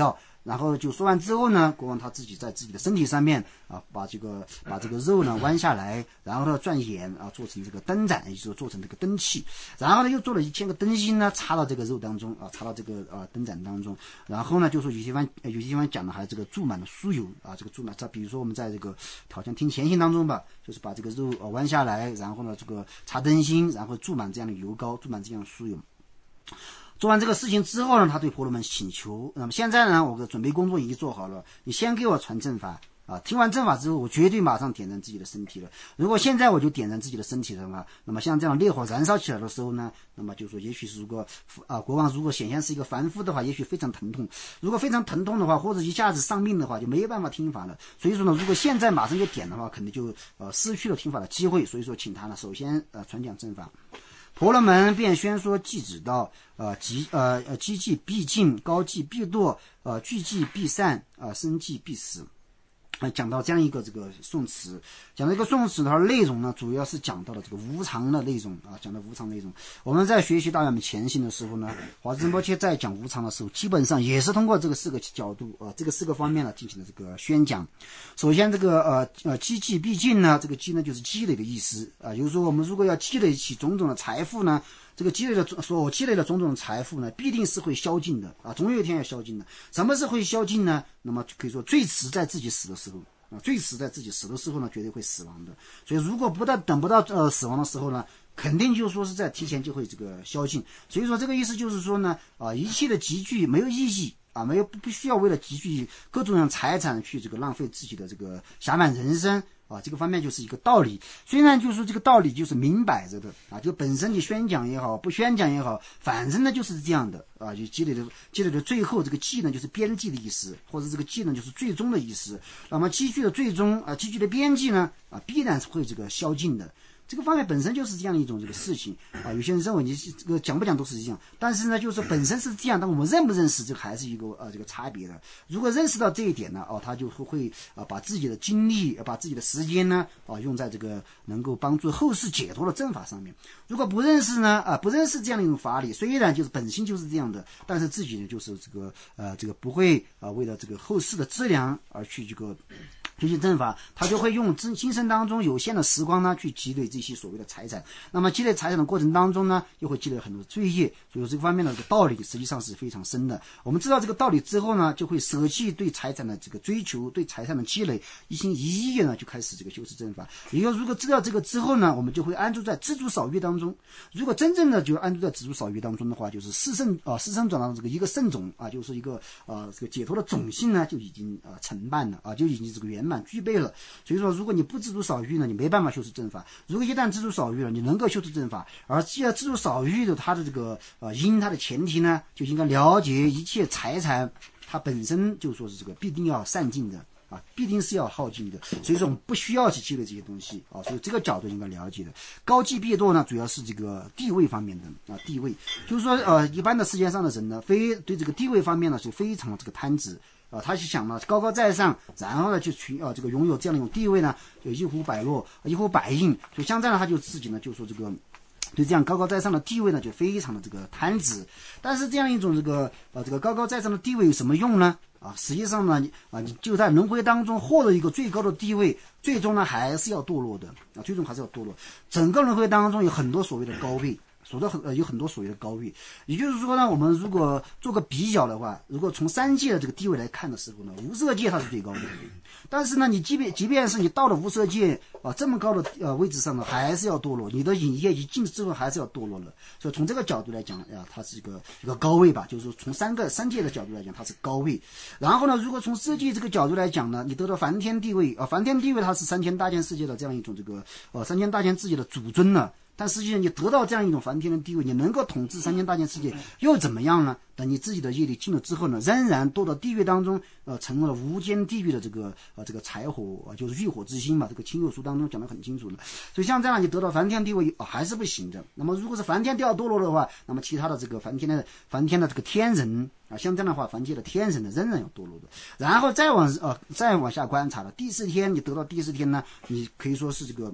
然后就说完之后呢，国王他自己在自己的身体上面啊，把这个肉呢弯下来，然后呢转眼啊做成这个灯盏，也就是做成这个灯器，然后呢又做了1000个灯芯呢插到这个肉当中啊，插到这个灯盏当中，然后呢就说有些地方讲的还这个注满了酥油啊，这个注满，比如说我们在这个好像听前行当中吧，就是把这个肉弯下来，然后呢这个插灯芯，然后注满这样的油膏，注满这样的酥油。做完这个事情之后呢，他对婆罗门请求，那么现在呢，我的准备工作已经做好了，你先给我传正法啊！听完正法之后，我绝对马上点燃自己的身体了。如果现在我就点燃自己的身体的话，那么像这样烈火燃烧起来的时候呢，那么就说也许是如果国王如果显现是一个凡夫的话，也许非常疼痛。如果非常疼痛的话，或者一下子丧命的话，就没有办法听法了。所以说呢，如果现在马上就点的话，肯定就失去了听法的机会。所以说，请他呢首先传讲正法。婆罗门便宣说偈止道：积寂必尽，高寂必堕，聚寂必散，生寂必死。讲到这样一个这个颂词，讲到一个颂词的内容呢，主要是讲到了这个无常的内容啊，讲到无常内容。我们在学习大圆满前行的时候呢，华兹仁波切在讲无常的时候，基本上也是通过这个4个角度这个4个方面呢进行了这个宣讲。首先这个积寂必尽呢，这个积呢就是积累的意思啊，就是说我们如果要积累起种种的财富呢，这个所积累的种种财富呢，必定是会消尽的啊，总有一天要消尽的。什么是会消尽呢？那么可以说最迟在自己死的时候啊，最迟在自己死的时候呢，绝对会死亡的。所以如果等不到死亡的时候呢，肯定就说是在提前就会这个消尽。所以说这个意思就是说呢，一切的集聚没有意义啊，不需要为了集聚各种财产去这个浪费自己的这个暇满人生。这个方面就是一个道理，虽然就是说这个道理就是明摆着的啊，就本身你宣讲也好，不宣讲也好，反正呢就是这样的啊，就积累的最后这个寂呢就是边际的意思，或者这个寂呢就是最终的意思。那么积聚的最终积聚的边际呢必然是会这个消尽的。这个方面本身就是这样一种这个事情啊，有些人认为你这个讲不讲都是一样，但是呢，就是本身是这样，但我们认不认识这个还是一个这个差别的。如果认识到这一点呢，他就会把自己的精力、把自己的时间呢用在这个能够帮助后世解脱的正法上面。如果不认识呢，不认识这样的一种法理，虽然就是本性就是这样的，但是自己呢就是这个不会为了这个后世的资粮而去这个学习正法，他就会用今生当中有限的时光呢去积累这些所谓的财产。那么积累财产的过程当中呢，又会积累很多罪业。所以这个方面的这个道理实际上是非常深的。我们知道这个道理之后呢，就会舍弃对财产的这个追求，对财产的积累，一心一意呢就开始这个修持正法。也就如果知道这个之后呢，我们就会安住在知足少欲当中。如果真正的就安住在知足少欲当中的话，就是四圣转到这个一个圣种啊，就是一个这个解脱的种性呢就已经承办了啊，就已经这个圆满具备了。所以说，如果你不知足少欲呢，你没办法修持正法。如果一旦知足少欲了，你能够修持正法。而既要知足少欲的它的这个它的前提呢，就应该了解一切财产它本身就说是这个必定要散尽的啊，必定是要耗尽的。所以说我们不需要去积累这些东西啊，所以这个角度应该了解的。高寂必堕呢，主要是这个地位方面的地位，就是说一般的世界上的人呢，对这个地位方面呢是非常的这个贪执。他是想呢高高在上，然后呢就这个拥有这样的一种地位呢，就一呼百诺，一呼百应。所以像这样他就自己呢就说这个对这样高高在上的地位呢就非常的这个贪执。但是这样一种这个高高在上的地位有什么用呢？实际上呢你就在轮回当中获得一个最高的地位，最终呢还是要堕落的最终还是要堕落。整个轮回当中有很多所谓的高位。有很多所谓的高位，也就是说呢，我们如果做个比较的话，如果从三界的这个地位来看的时候呢，无色界它是最高的，但是呢，你即便是你到了无色界这么高的位置上呢，还是要堕落，你的引业一尽之后还是要堕落了。所以从这个角度来讲它是一个高位吧，就是说从三界的角度来讲它是高位。然后呢，如果从色界这个角度来讲呢，你得到梵天地位梵天地位它是3000大千世界的这样一种这个3000大千世界的主尊呢。但实际上你得到这样一种梵天的地位，你能够统治3000大千世界又怎么样呢？等你自己的业力尽了之后呢，仍然堕到地狱当中成为了无间地狱的这个柴火就是欲火之心嘛，这个清幽书当中讲得很清楚了。所以像这样你得到梵天地位还是不行的。那么如果是梵天掉堕落的话，那么其他的这个梵天的这个天人像这样的话，梵界的天人呢仍然要堕落的。然后再往下观察了，第4天你得到第4天呢，你可以说是这个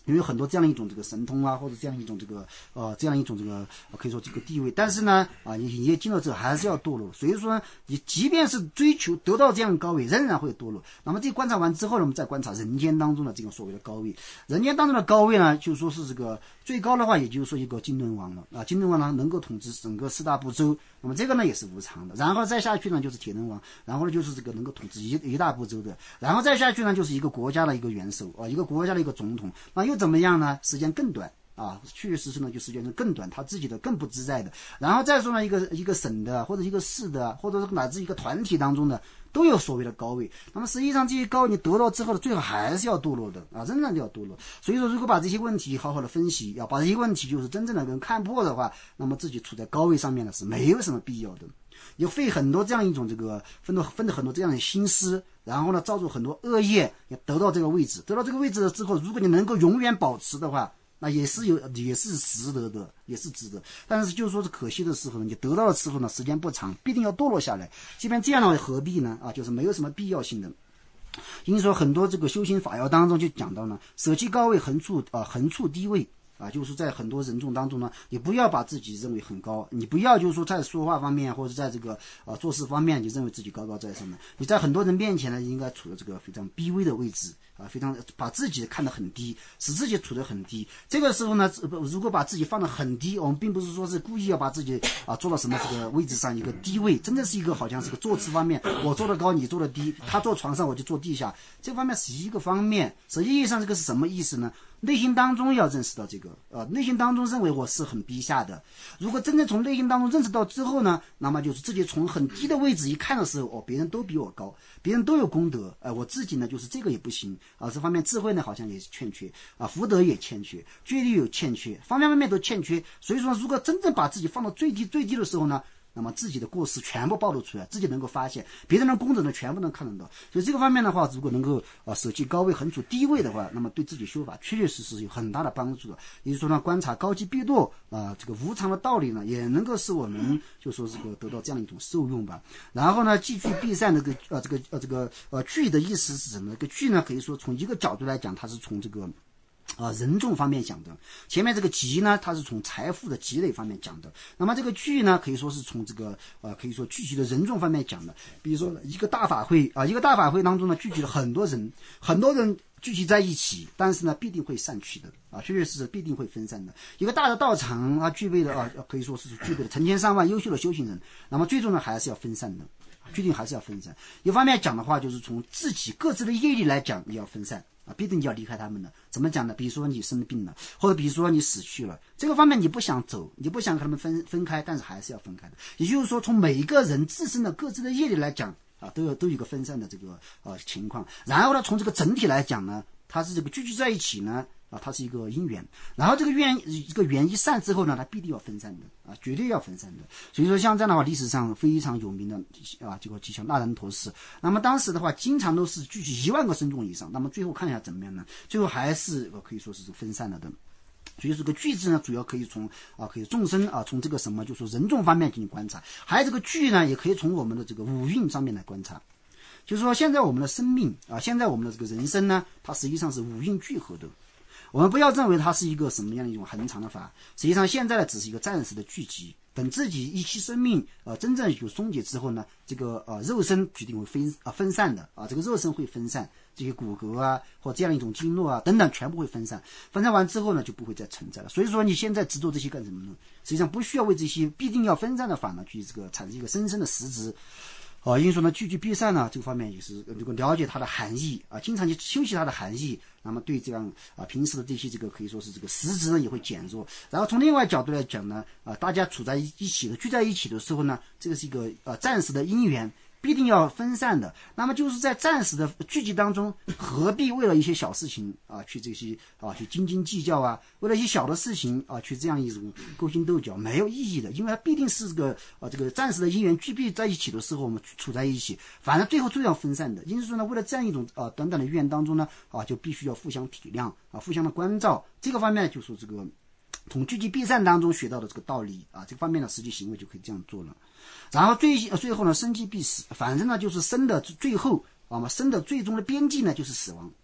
因为很多这样的一种这个神通啊，或者这样一种这个可以说这个地位，但是呢你也进了之后还是要堕落，所以说你即便是追求得到这样的高位，仍然会堕落。那么这观察完之后呢，我们再观察人间当中的这个所谓的高位。人间当中的高位呢，就说是这个最高的话，也就是说一个金轮王了啊，金轮王呢能够统治整个4大部洲，那么这个呢也是无常的。然后再下去呢就是铁轮王，然后呢就是这个能够统治一大部洲的，然后再下去呢就是一个国家的一个元首啊，一个国家的一个总统，那又怎么样呢？时间更短啊，确实呢就时间更短，他自己的更不自在的。然后再说呢，一个省的或者一个市的，或者是乃至一个团体当中的，都有所谓的高位。那么实际上这些高位你得到之后的，最后还是要堕落的啊，仍然要堕落。所以说，如果把这些问题好好的分析，要把这些问题就是真正的看破的话，那么自己处在高位上面呢是没有什么必要的。也费很多这样一种这个分了很多这样的心思，然后呢造作很多恶业，也得到这个位置。得到这个位置了之后，如果你能够永远保持的话，那也是值得的，也是值得。但是就是说是可惜的时候呢，你得到了之后呢，时间不长，必定要堕落下来。即便这样的何必呢？啊，就是没有什么必要性的。因此说很多这个修行法要当中就讲到呢，舍弃高位，横处低位。啊，就是在很多人众当中呢，你不要把自己认为很高，你不要就是说在说话方面或者在这个做事方面，你认为自己高高在上的。你在很多人面前呢，应该处在这个非常卑微的位置啊，非常把自己看得很低，使自己处得很低。这个时候呢，如果把自己放得很低，我们并不是说是故意要把自己做到什么这个位置上一个低位，真的是一个好像是个坐姿方面，我坐得高，你坐得低，他坐床上我就坐地下，这方面是一个方面。实际意义上这个是什么意思呢？内心当中要认识到这个内心当中认为我是很低下的。如果真正从内心当中认识到之后呢，那么就是自己从很低的位置一看的时候，别人都比我高，别人都有功德，我自己呢就是这个也不行啊，这方面智慧呢好像也是欠缺啊，福德也欠缺，觉力有欠缺，方方面面都欠缺。所以说如果真正把自己放到最低的时候呢，那么自己的过失全部暴露出来，自己能够发现，别人的功德呢全部能看得到。所以这个方面的话，如果能够舍弃高位，横处低位的话，那么对自己修法确确实实有很大的帮助的。也就是说呢，观察高低必堕这个无常的道理呢，也能够使我们就说这个得到这样一种受用吧。然后呢，既具必善这个具的意思是什么？这个具呢，可以说从一个角度来讲，它是从这个人众方面讲的。前面这个集呢，它是从财富的积累方面讲的。那么这个聚呢，可以说是从这个可以说聚集的人众方面讲的。比如说一个大法会一个大法会当中呢，聚集了很多人聚集在一起，但是呢必定会散去的确确实实必定会分散的。一个大的道场它具备的可以说是具备了成千上万优秀的修行人，那么最终呢还是要分散的，决定还是要分散。一方面讲的话，就是从自己各自的业力来讲，你要分散必定要离开他们的。怎么讲呢？比如说你生病了，或者比如说你死去了，这个方面你不想走，你不想和他们分开，但是还是要分开的。也就是说，从每一个人自身的各自的业力来讲都有一个分散的这个情况。然后呢，从这个整体来讲呢，它是这个聚集在一起呢它是一个因缘，然后这个缘一散之后呢，它必定要分散的绝对要分散的。所以说像这样的话，历史上非常有名的这个吉祥那兰陀寺，那么当时的话经常都是聚集1万个僧众以上，那么最后看一下怎么样呢？最后还是可以说是分散了的。所以这个聚字呢，主要可以从可以众生从这个什么，就是人众方面进行观察，还有这个聚呢，也可以从我们的这个五蕴上面来观察。就是说现在我们的生命现在我们的这个人生呢，它实际上是五蕴聚合的。我们不要认为它是一个什么样的一种恒常的法，实际上现在呢只是一个暂时的聚集，等自己一期生命真正有终结之后呢，这个肉身决定会分散的这个肉身会分散，这些骨骼或这样一种经络等等全部会分散完之后呢就不会再存在了。所以说你现在执着这些干什么呢？实际上不需要为这些必定要分散的法呢去这个产生一个深深的实质因为说呢，聚必散呢，这个方面就是如果了解它的含义经常去修习它的含义，那么对这样平时的这些这个可以说是这个实质呢也会减弱。然后从另外角度来讲呢大家处在一起的聚在一起的时候呢，这个是一个暂时的因缘，必定要分散的。那么就是在暂时的聚集当中，何必为了一些小事情去这些去斤斤计较为了一些小的事情去这样一种勾心斗角，没有意义的。因为它必定是这个暂时的因缘聚闭在一起的时候，我们处在一起，反正最后都要分散的。因此说呢，为了这样一种短短的愿当中呢就必须要互相体谅互相的关照。这个方面就是这个从聚集必散当中学到的这个道理这个方面的实际行为就可以这样做了。然后最后呢，生既必死，反正呢就是生的最后生的最终的边际呢就是死亡。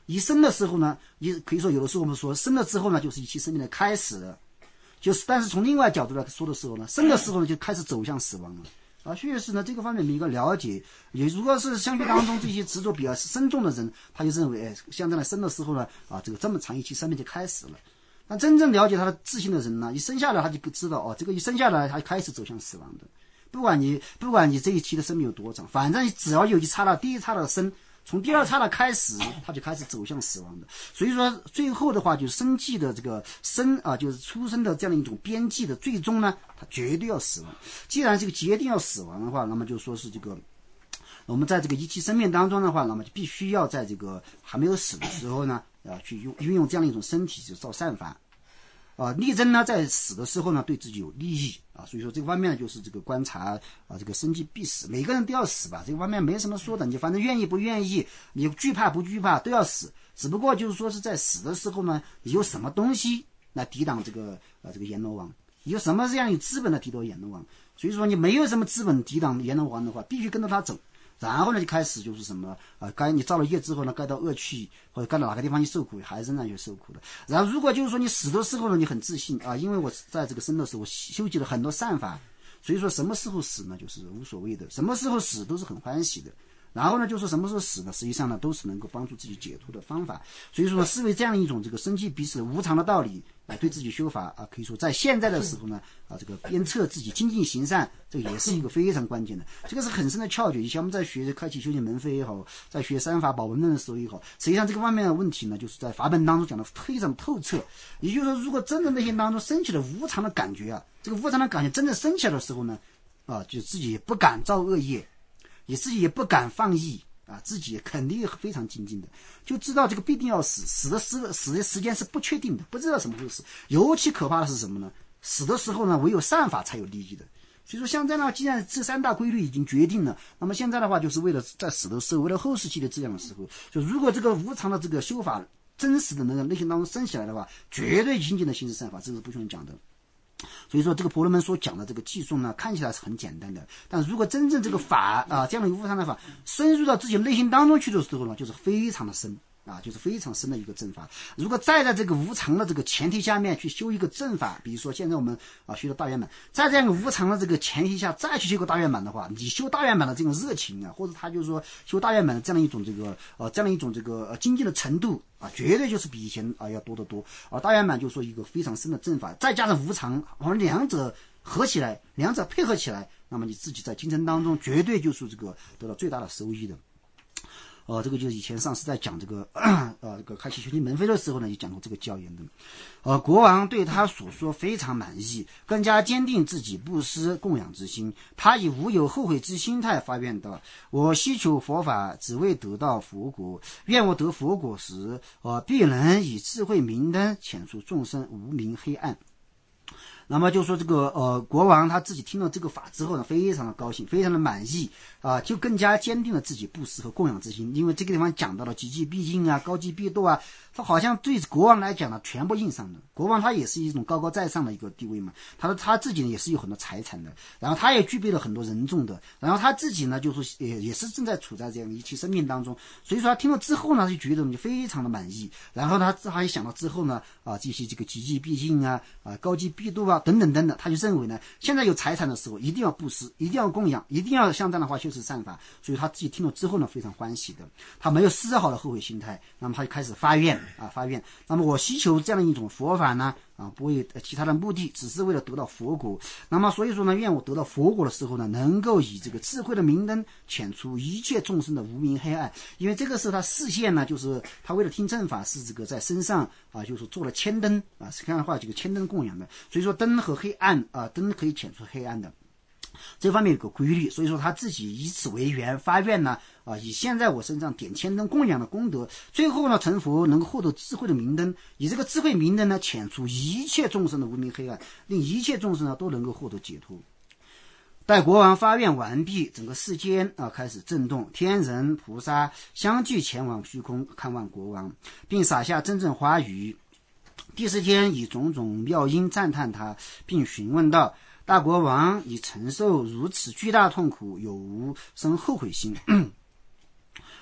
一生的时候呢，也可以说有的时候我们说生了之后呢，就是一期生命的开始了，就是但是从另外角度来说的时候呢，生的时候呢就开始走向死亡了。确实呢，这个方面的一个了解，也如果是相学当中这些执着比较深重的人，他就认为，像这样生的时候呢，这么长一期生命就开始了。但真正了解他的自信的人呢，一生下来他就知道，这个一生下来他开始走向死亡的。不管你这一期的生命有多长，反正只要有一刹那，第一刹那的生，从第二刹那开始，他就开始走向死亡的。所以说，最后的话就是生计的这个就是出生的这样的一种边际的最终呢，他绝对要死亡。既然这个决定要死亡的话，那么就说是这个我们在这个一期生命当中的话，那么就必须要在这个还没有死的时候呢，去运用这样的一种身体，就造善法。力争呢在死的时候呢对自己有利益所以说这个方面呢就是这个观察这个生计必死，每个人都要死吧，这个方面没什么说的，你反正愿意不愿意，你惧怕不惧怕都要死，只不过就是说是在死的时候呢，你有什么东西来抵挡这个阎罗王，有什么这样有资本来抵挡阎罗王，所以说你没有什么资本抵挡阎罗王的话，必须跟着他走。然后呢，就开始就是什么该你造了业之后呢，该到恶趣或者该到哪个地方去受苦，还是仍然去受苦的。然后如果就是说你死的时候呢，你很自信因为我在这个生的时候我修集了很多善法，所以说什么时候死呢，就是无所谓的，什么时候死都是很欢喜的。然后呢，就是什么时候死呢，实际上呢都是能够帮助自己解脱的方法。所以说呢，视为这样一种这个生计彼此无常的道理对自己修法可以说在现在的时候呢这个鞭策自己精进行善，这个也是一个非常关键的，这个是很深的窍诀。以前我们在学开启修行门扉也好，在学三法宝文论的时候也好，实际上这个方面的问题呢，就是在法本当中讲的非常透彻。也就是说，如果真的内心当中升起了无常的感觉这个无常的感觉真的升起来的时候呢就自己也不敢造恶业，自己也不敢放逸自己也肯定非常精进的，就知道这个必定要死，死的时间是不确定的，不知道什么时候死。尤其可怕的是什么呢？死的时候呢，唯有善法才有利益的。所以说现在呢，既然这三大规律已经决定了，那么现在的话就是为了在死的时候，为了后世期的质量的时候，就如果这个无常的这个修法真实的那个内心当中升起来的话，绝对精进的行持善法，这是不需要讲的。所以说这个婆罗门所讲的这个偈颂呢，看起来是很简单的，但如果真正这个法这样的无常的法深入到自己内心当中去的时候呢，就是非常的深就是非常深的一个正法。如果再在这个无常的这个前提下面去修一个正法，比如说现在我们学的大圆满，在这样一个无常的这个前提下再去修个大圆满的话，你修大圆满的这种热情或者他就是说修大圆满的这样的一种这个精进的程度绝对就是比以前要多得多。大圆满就是说一个非常深的正法，再加上无常，两者合起来，两者配合起来，那么你自己在精神当中绝对就是这个得到最大的收益的。这个就是以前上次在讲这个这个开启修行门扉的时候呢，就讲过这个教言的。国王对他所说非常满意，更加坚定自己布施供养之心。他以无有后悔之心态发愿道：我希求佛法，只为得到佛果。愿我得佛果时，必能以智慧明灯遣除众生无明黑暗。那么就说这个国王他自己听了这个法之后呢，非常的高兴，非常的满意就更加坚定了自己布施和供养之心。因为这个地方讲到了积济必进高济必度他好像对国王来讲呢全部应上的。国王他也是一种高高在上的一个地位嘛，他自己呢也是有很多财产的，然后他也具备了很多人众的，然后他自己呢就是也是正在处在这样一期生命当中，所以说他听了之后呢就觉得就非常的满意，然后他还想到之后呢这些这个积济必进高济必度等等等等，他就认为呢现在有财产的时候一定要布施，一定要供养，一定要像这样的话修持善法，所以他自己听了之后呢非常欢喜的，他没有丝毫的后悔心态，那么他就开始发愿那么我希求这样的一种佛法呢不为其他的目的，只是为了得到佛果。那么所以说呢，愿我得到佛果的时候呢，能够以这个智慧的明灯遣除一切众生的无明黑暗。因为这个是他视线呢，就是他为了听正法是这个在身上就是做了千灯是这样的话这个千灯供养的，所以说灯和黑暗灯可以遣除黑暗的。这方面有个规律，所以说他自己以此为缘发愿呢以现在我身上点千灯供养的功德，最后呢成佛能够获得智慧的明灯，以这个智慧明灯呢遣除一切众生的无明黑暗，令一切众生呢都能够获得解脱。待国王发愿完毕，整个世间开始震动，天人菩萨相继前往虚空看望国王，并洒下真正花语。第四天以种种妙音赞叹他，并询问道：大国王，你承受如此巨大痛苦，有无生后悔心？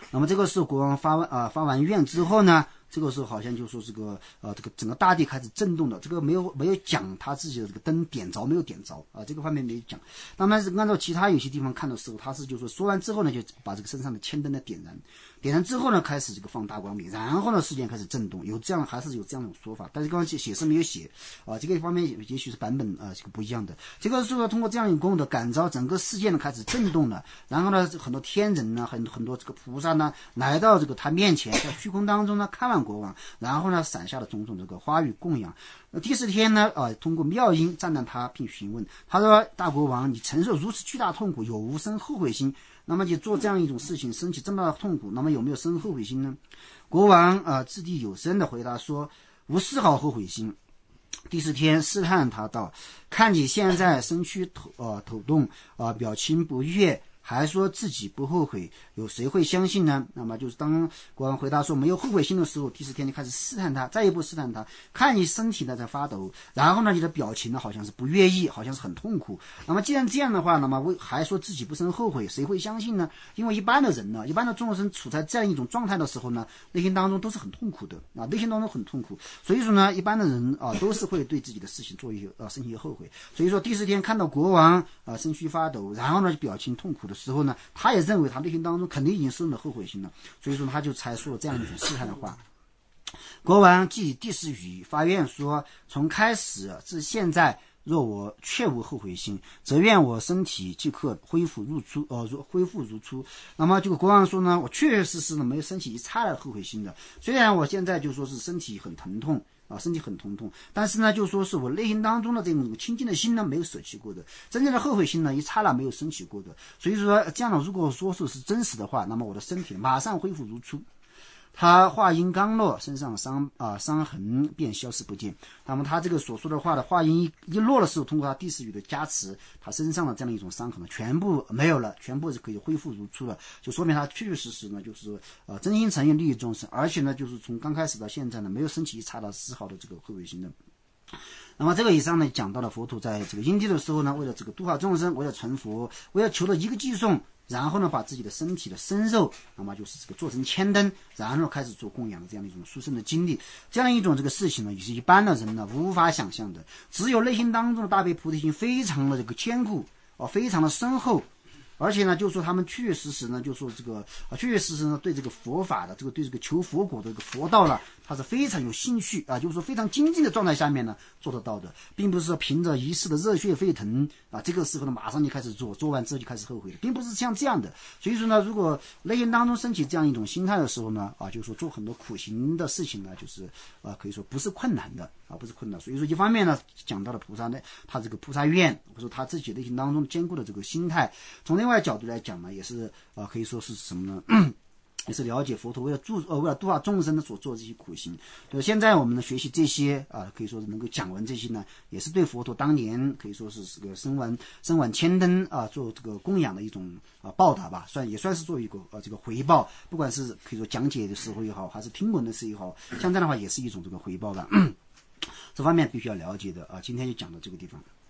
那么这个时候国王发完愿之后呢，这个时候好像就说这个整个大地开始震动的，这个没有讲他自己的这个灯点着没有点着这个方面没有讲。那么按照其他有些地方看的时候，他是就说完之后呢，就把这个身上的铅灯呢点燃之后呢，开始这个放大光明，然后呢事件开始震动，还是有这样的说法，但是刚刚写是没有写这个方面也许是版本这个不一样的。这个是通过这样一个功的感召，整个事件呢开始震动了，然后呢很多天人呢很多这个菩萨呢来到这个他面前，在虚空当中呢看望国王，然后呢闪下了种种这个花语供养。第4天呢通过妙音赞叹他并询问，他说大国王，你承受如此巨大痛苦，有无生后悔心？那么你做这样一种事情，升起这么大的痛苦，那么有没有生后悔心呢？国王掷地有声的回答说，无丝毫后悔心。第4天试探他道，看你现在身躯抖动表情不悦，还说自己不后悔，有谁会相信呢？那么就是当国王回答说没有后悔心的时候，第4天就开始试探他，再一步试探他，看你身体呢在发抖，然后呢你的表情呢好像是不愿意，好像是很痛苦。那么既然这样的话，那么还说自己不生后悔，谁会相信呢？因为一般的人呢，一般的众生处在这样一种状态的时候呢，内心当中都是很痛苦的内心当中很痛苦，所以说呢一般的人都是会对自己的事情做一些生气后悔。所以说第4天看到国王身躯发抖，然后呢表情痛苦的时候呢，他也认为他内心当中肯定已经生了后悔心了，所以说他就才说了这样一种试探的话。国王即第4语发愿说，从开始至现在，若我确无后悔心，则愿我身体即刻恢复如初。那么这个国王说呢，我确确实实呢没有升起一刹的后悔心的，虽然我现在就说是身体很疼痛身体很疼痛，但是呢就说是我内心当中的这种清净的心呢没有舍弃过的，真正的后悔心呢一刹那没有升起过的。所以说这样的如果说是真实的话，那么我的身体马上恢复如初。他话音刚落，身上伤痕便消失不见。那么他这个所说的话的话音一落的时候，通过他第4语的加持，他身上的这样的一种伤痕呢全部没有了，全部是可以恢复如初了，就说明他确确实实呢就是真心诚意利益众生，而且呢就是从刚开始到现在呢没有升起一刹那丝毫的这个后悔心的。那么这个以上呢讲到了佛陀在这个因地的时候呢，为了这个度化众生，为了成佛，为了求了一个寄送，然后呢把自己的身体的身肉，那么就是这个做成铅灯，然后开始做供养的这样的一种殊胜的经历。这样一种这个事情呢，也是一般的人呢无法想象的，只有内心当中的大悲菩提心非常的这个坚固非常的深厚，而且呢就说他们确确实实呢就说这个确确实实呢对这个佛法的对这个求佛果的这个佛道了，他是非常有兴趣就是说非常精进的状态下面呢做得到的，并不是说凭着一时的热血沸腾这个时候呢马上就开始做完之后就开始后悔的，并不是像这样的。所以说呢，如果内心当中升起这样一种心态的时候呢就是说做很多苦行的事情呢，就是可以说不是困难的不是困难。所以说一方面呢讲到了菩萨呢他这个菩萨愿，或者说他自己内心当中坚固的这个心态，从另外角度来讲呢，也是可以说是什么呢也是了解佛陀为了度化众生的所做的这些苦行。就现在我们呢学习这些可以说是能够讲完这些呢，也是对佛陀当年可以说是这个身挽千灯做这个供养的一种报答吧，也算是做一个这个回报，不管是可以说讲解的时候也好，还是听闻的时候也好，像这样的话也是一种这个回报吧这方面必须要了解的今天就讲到这个地方。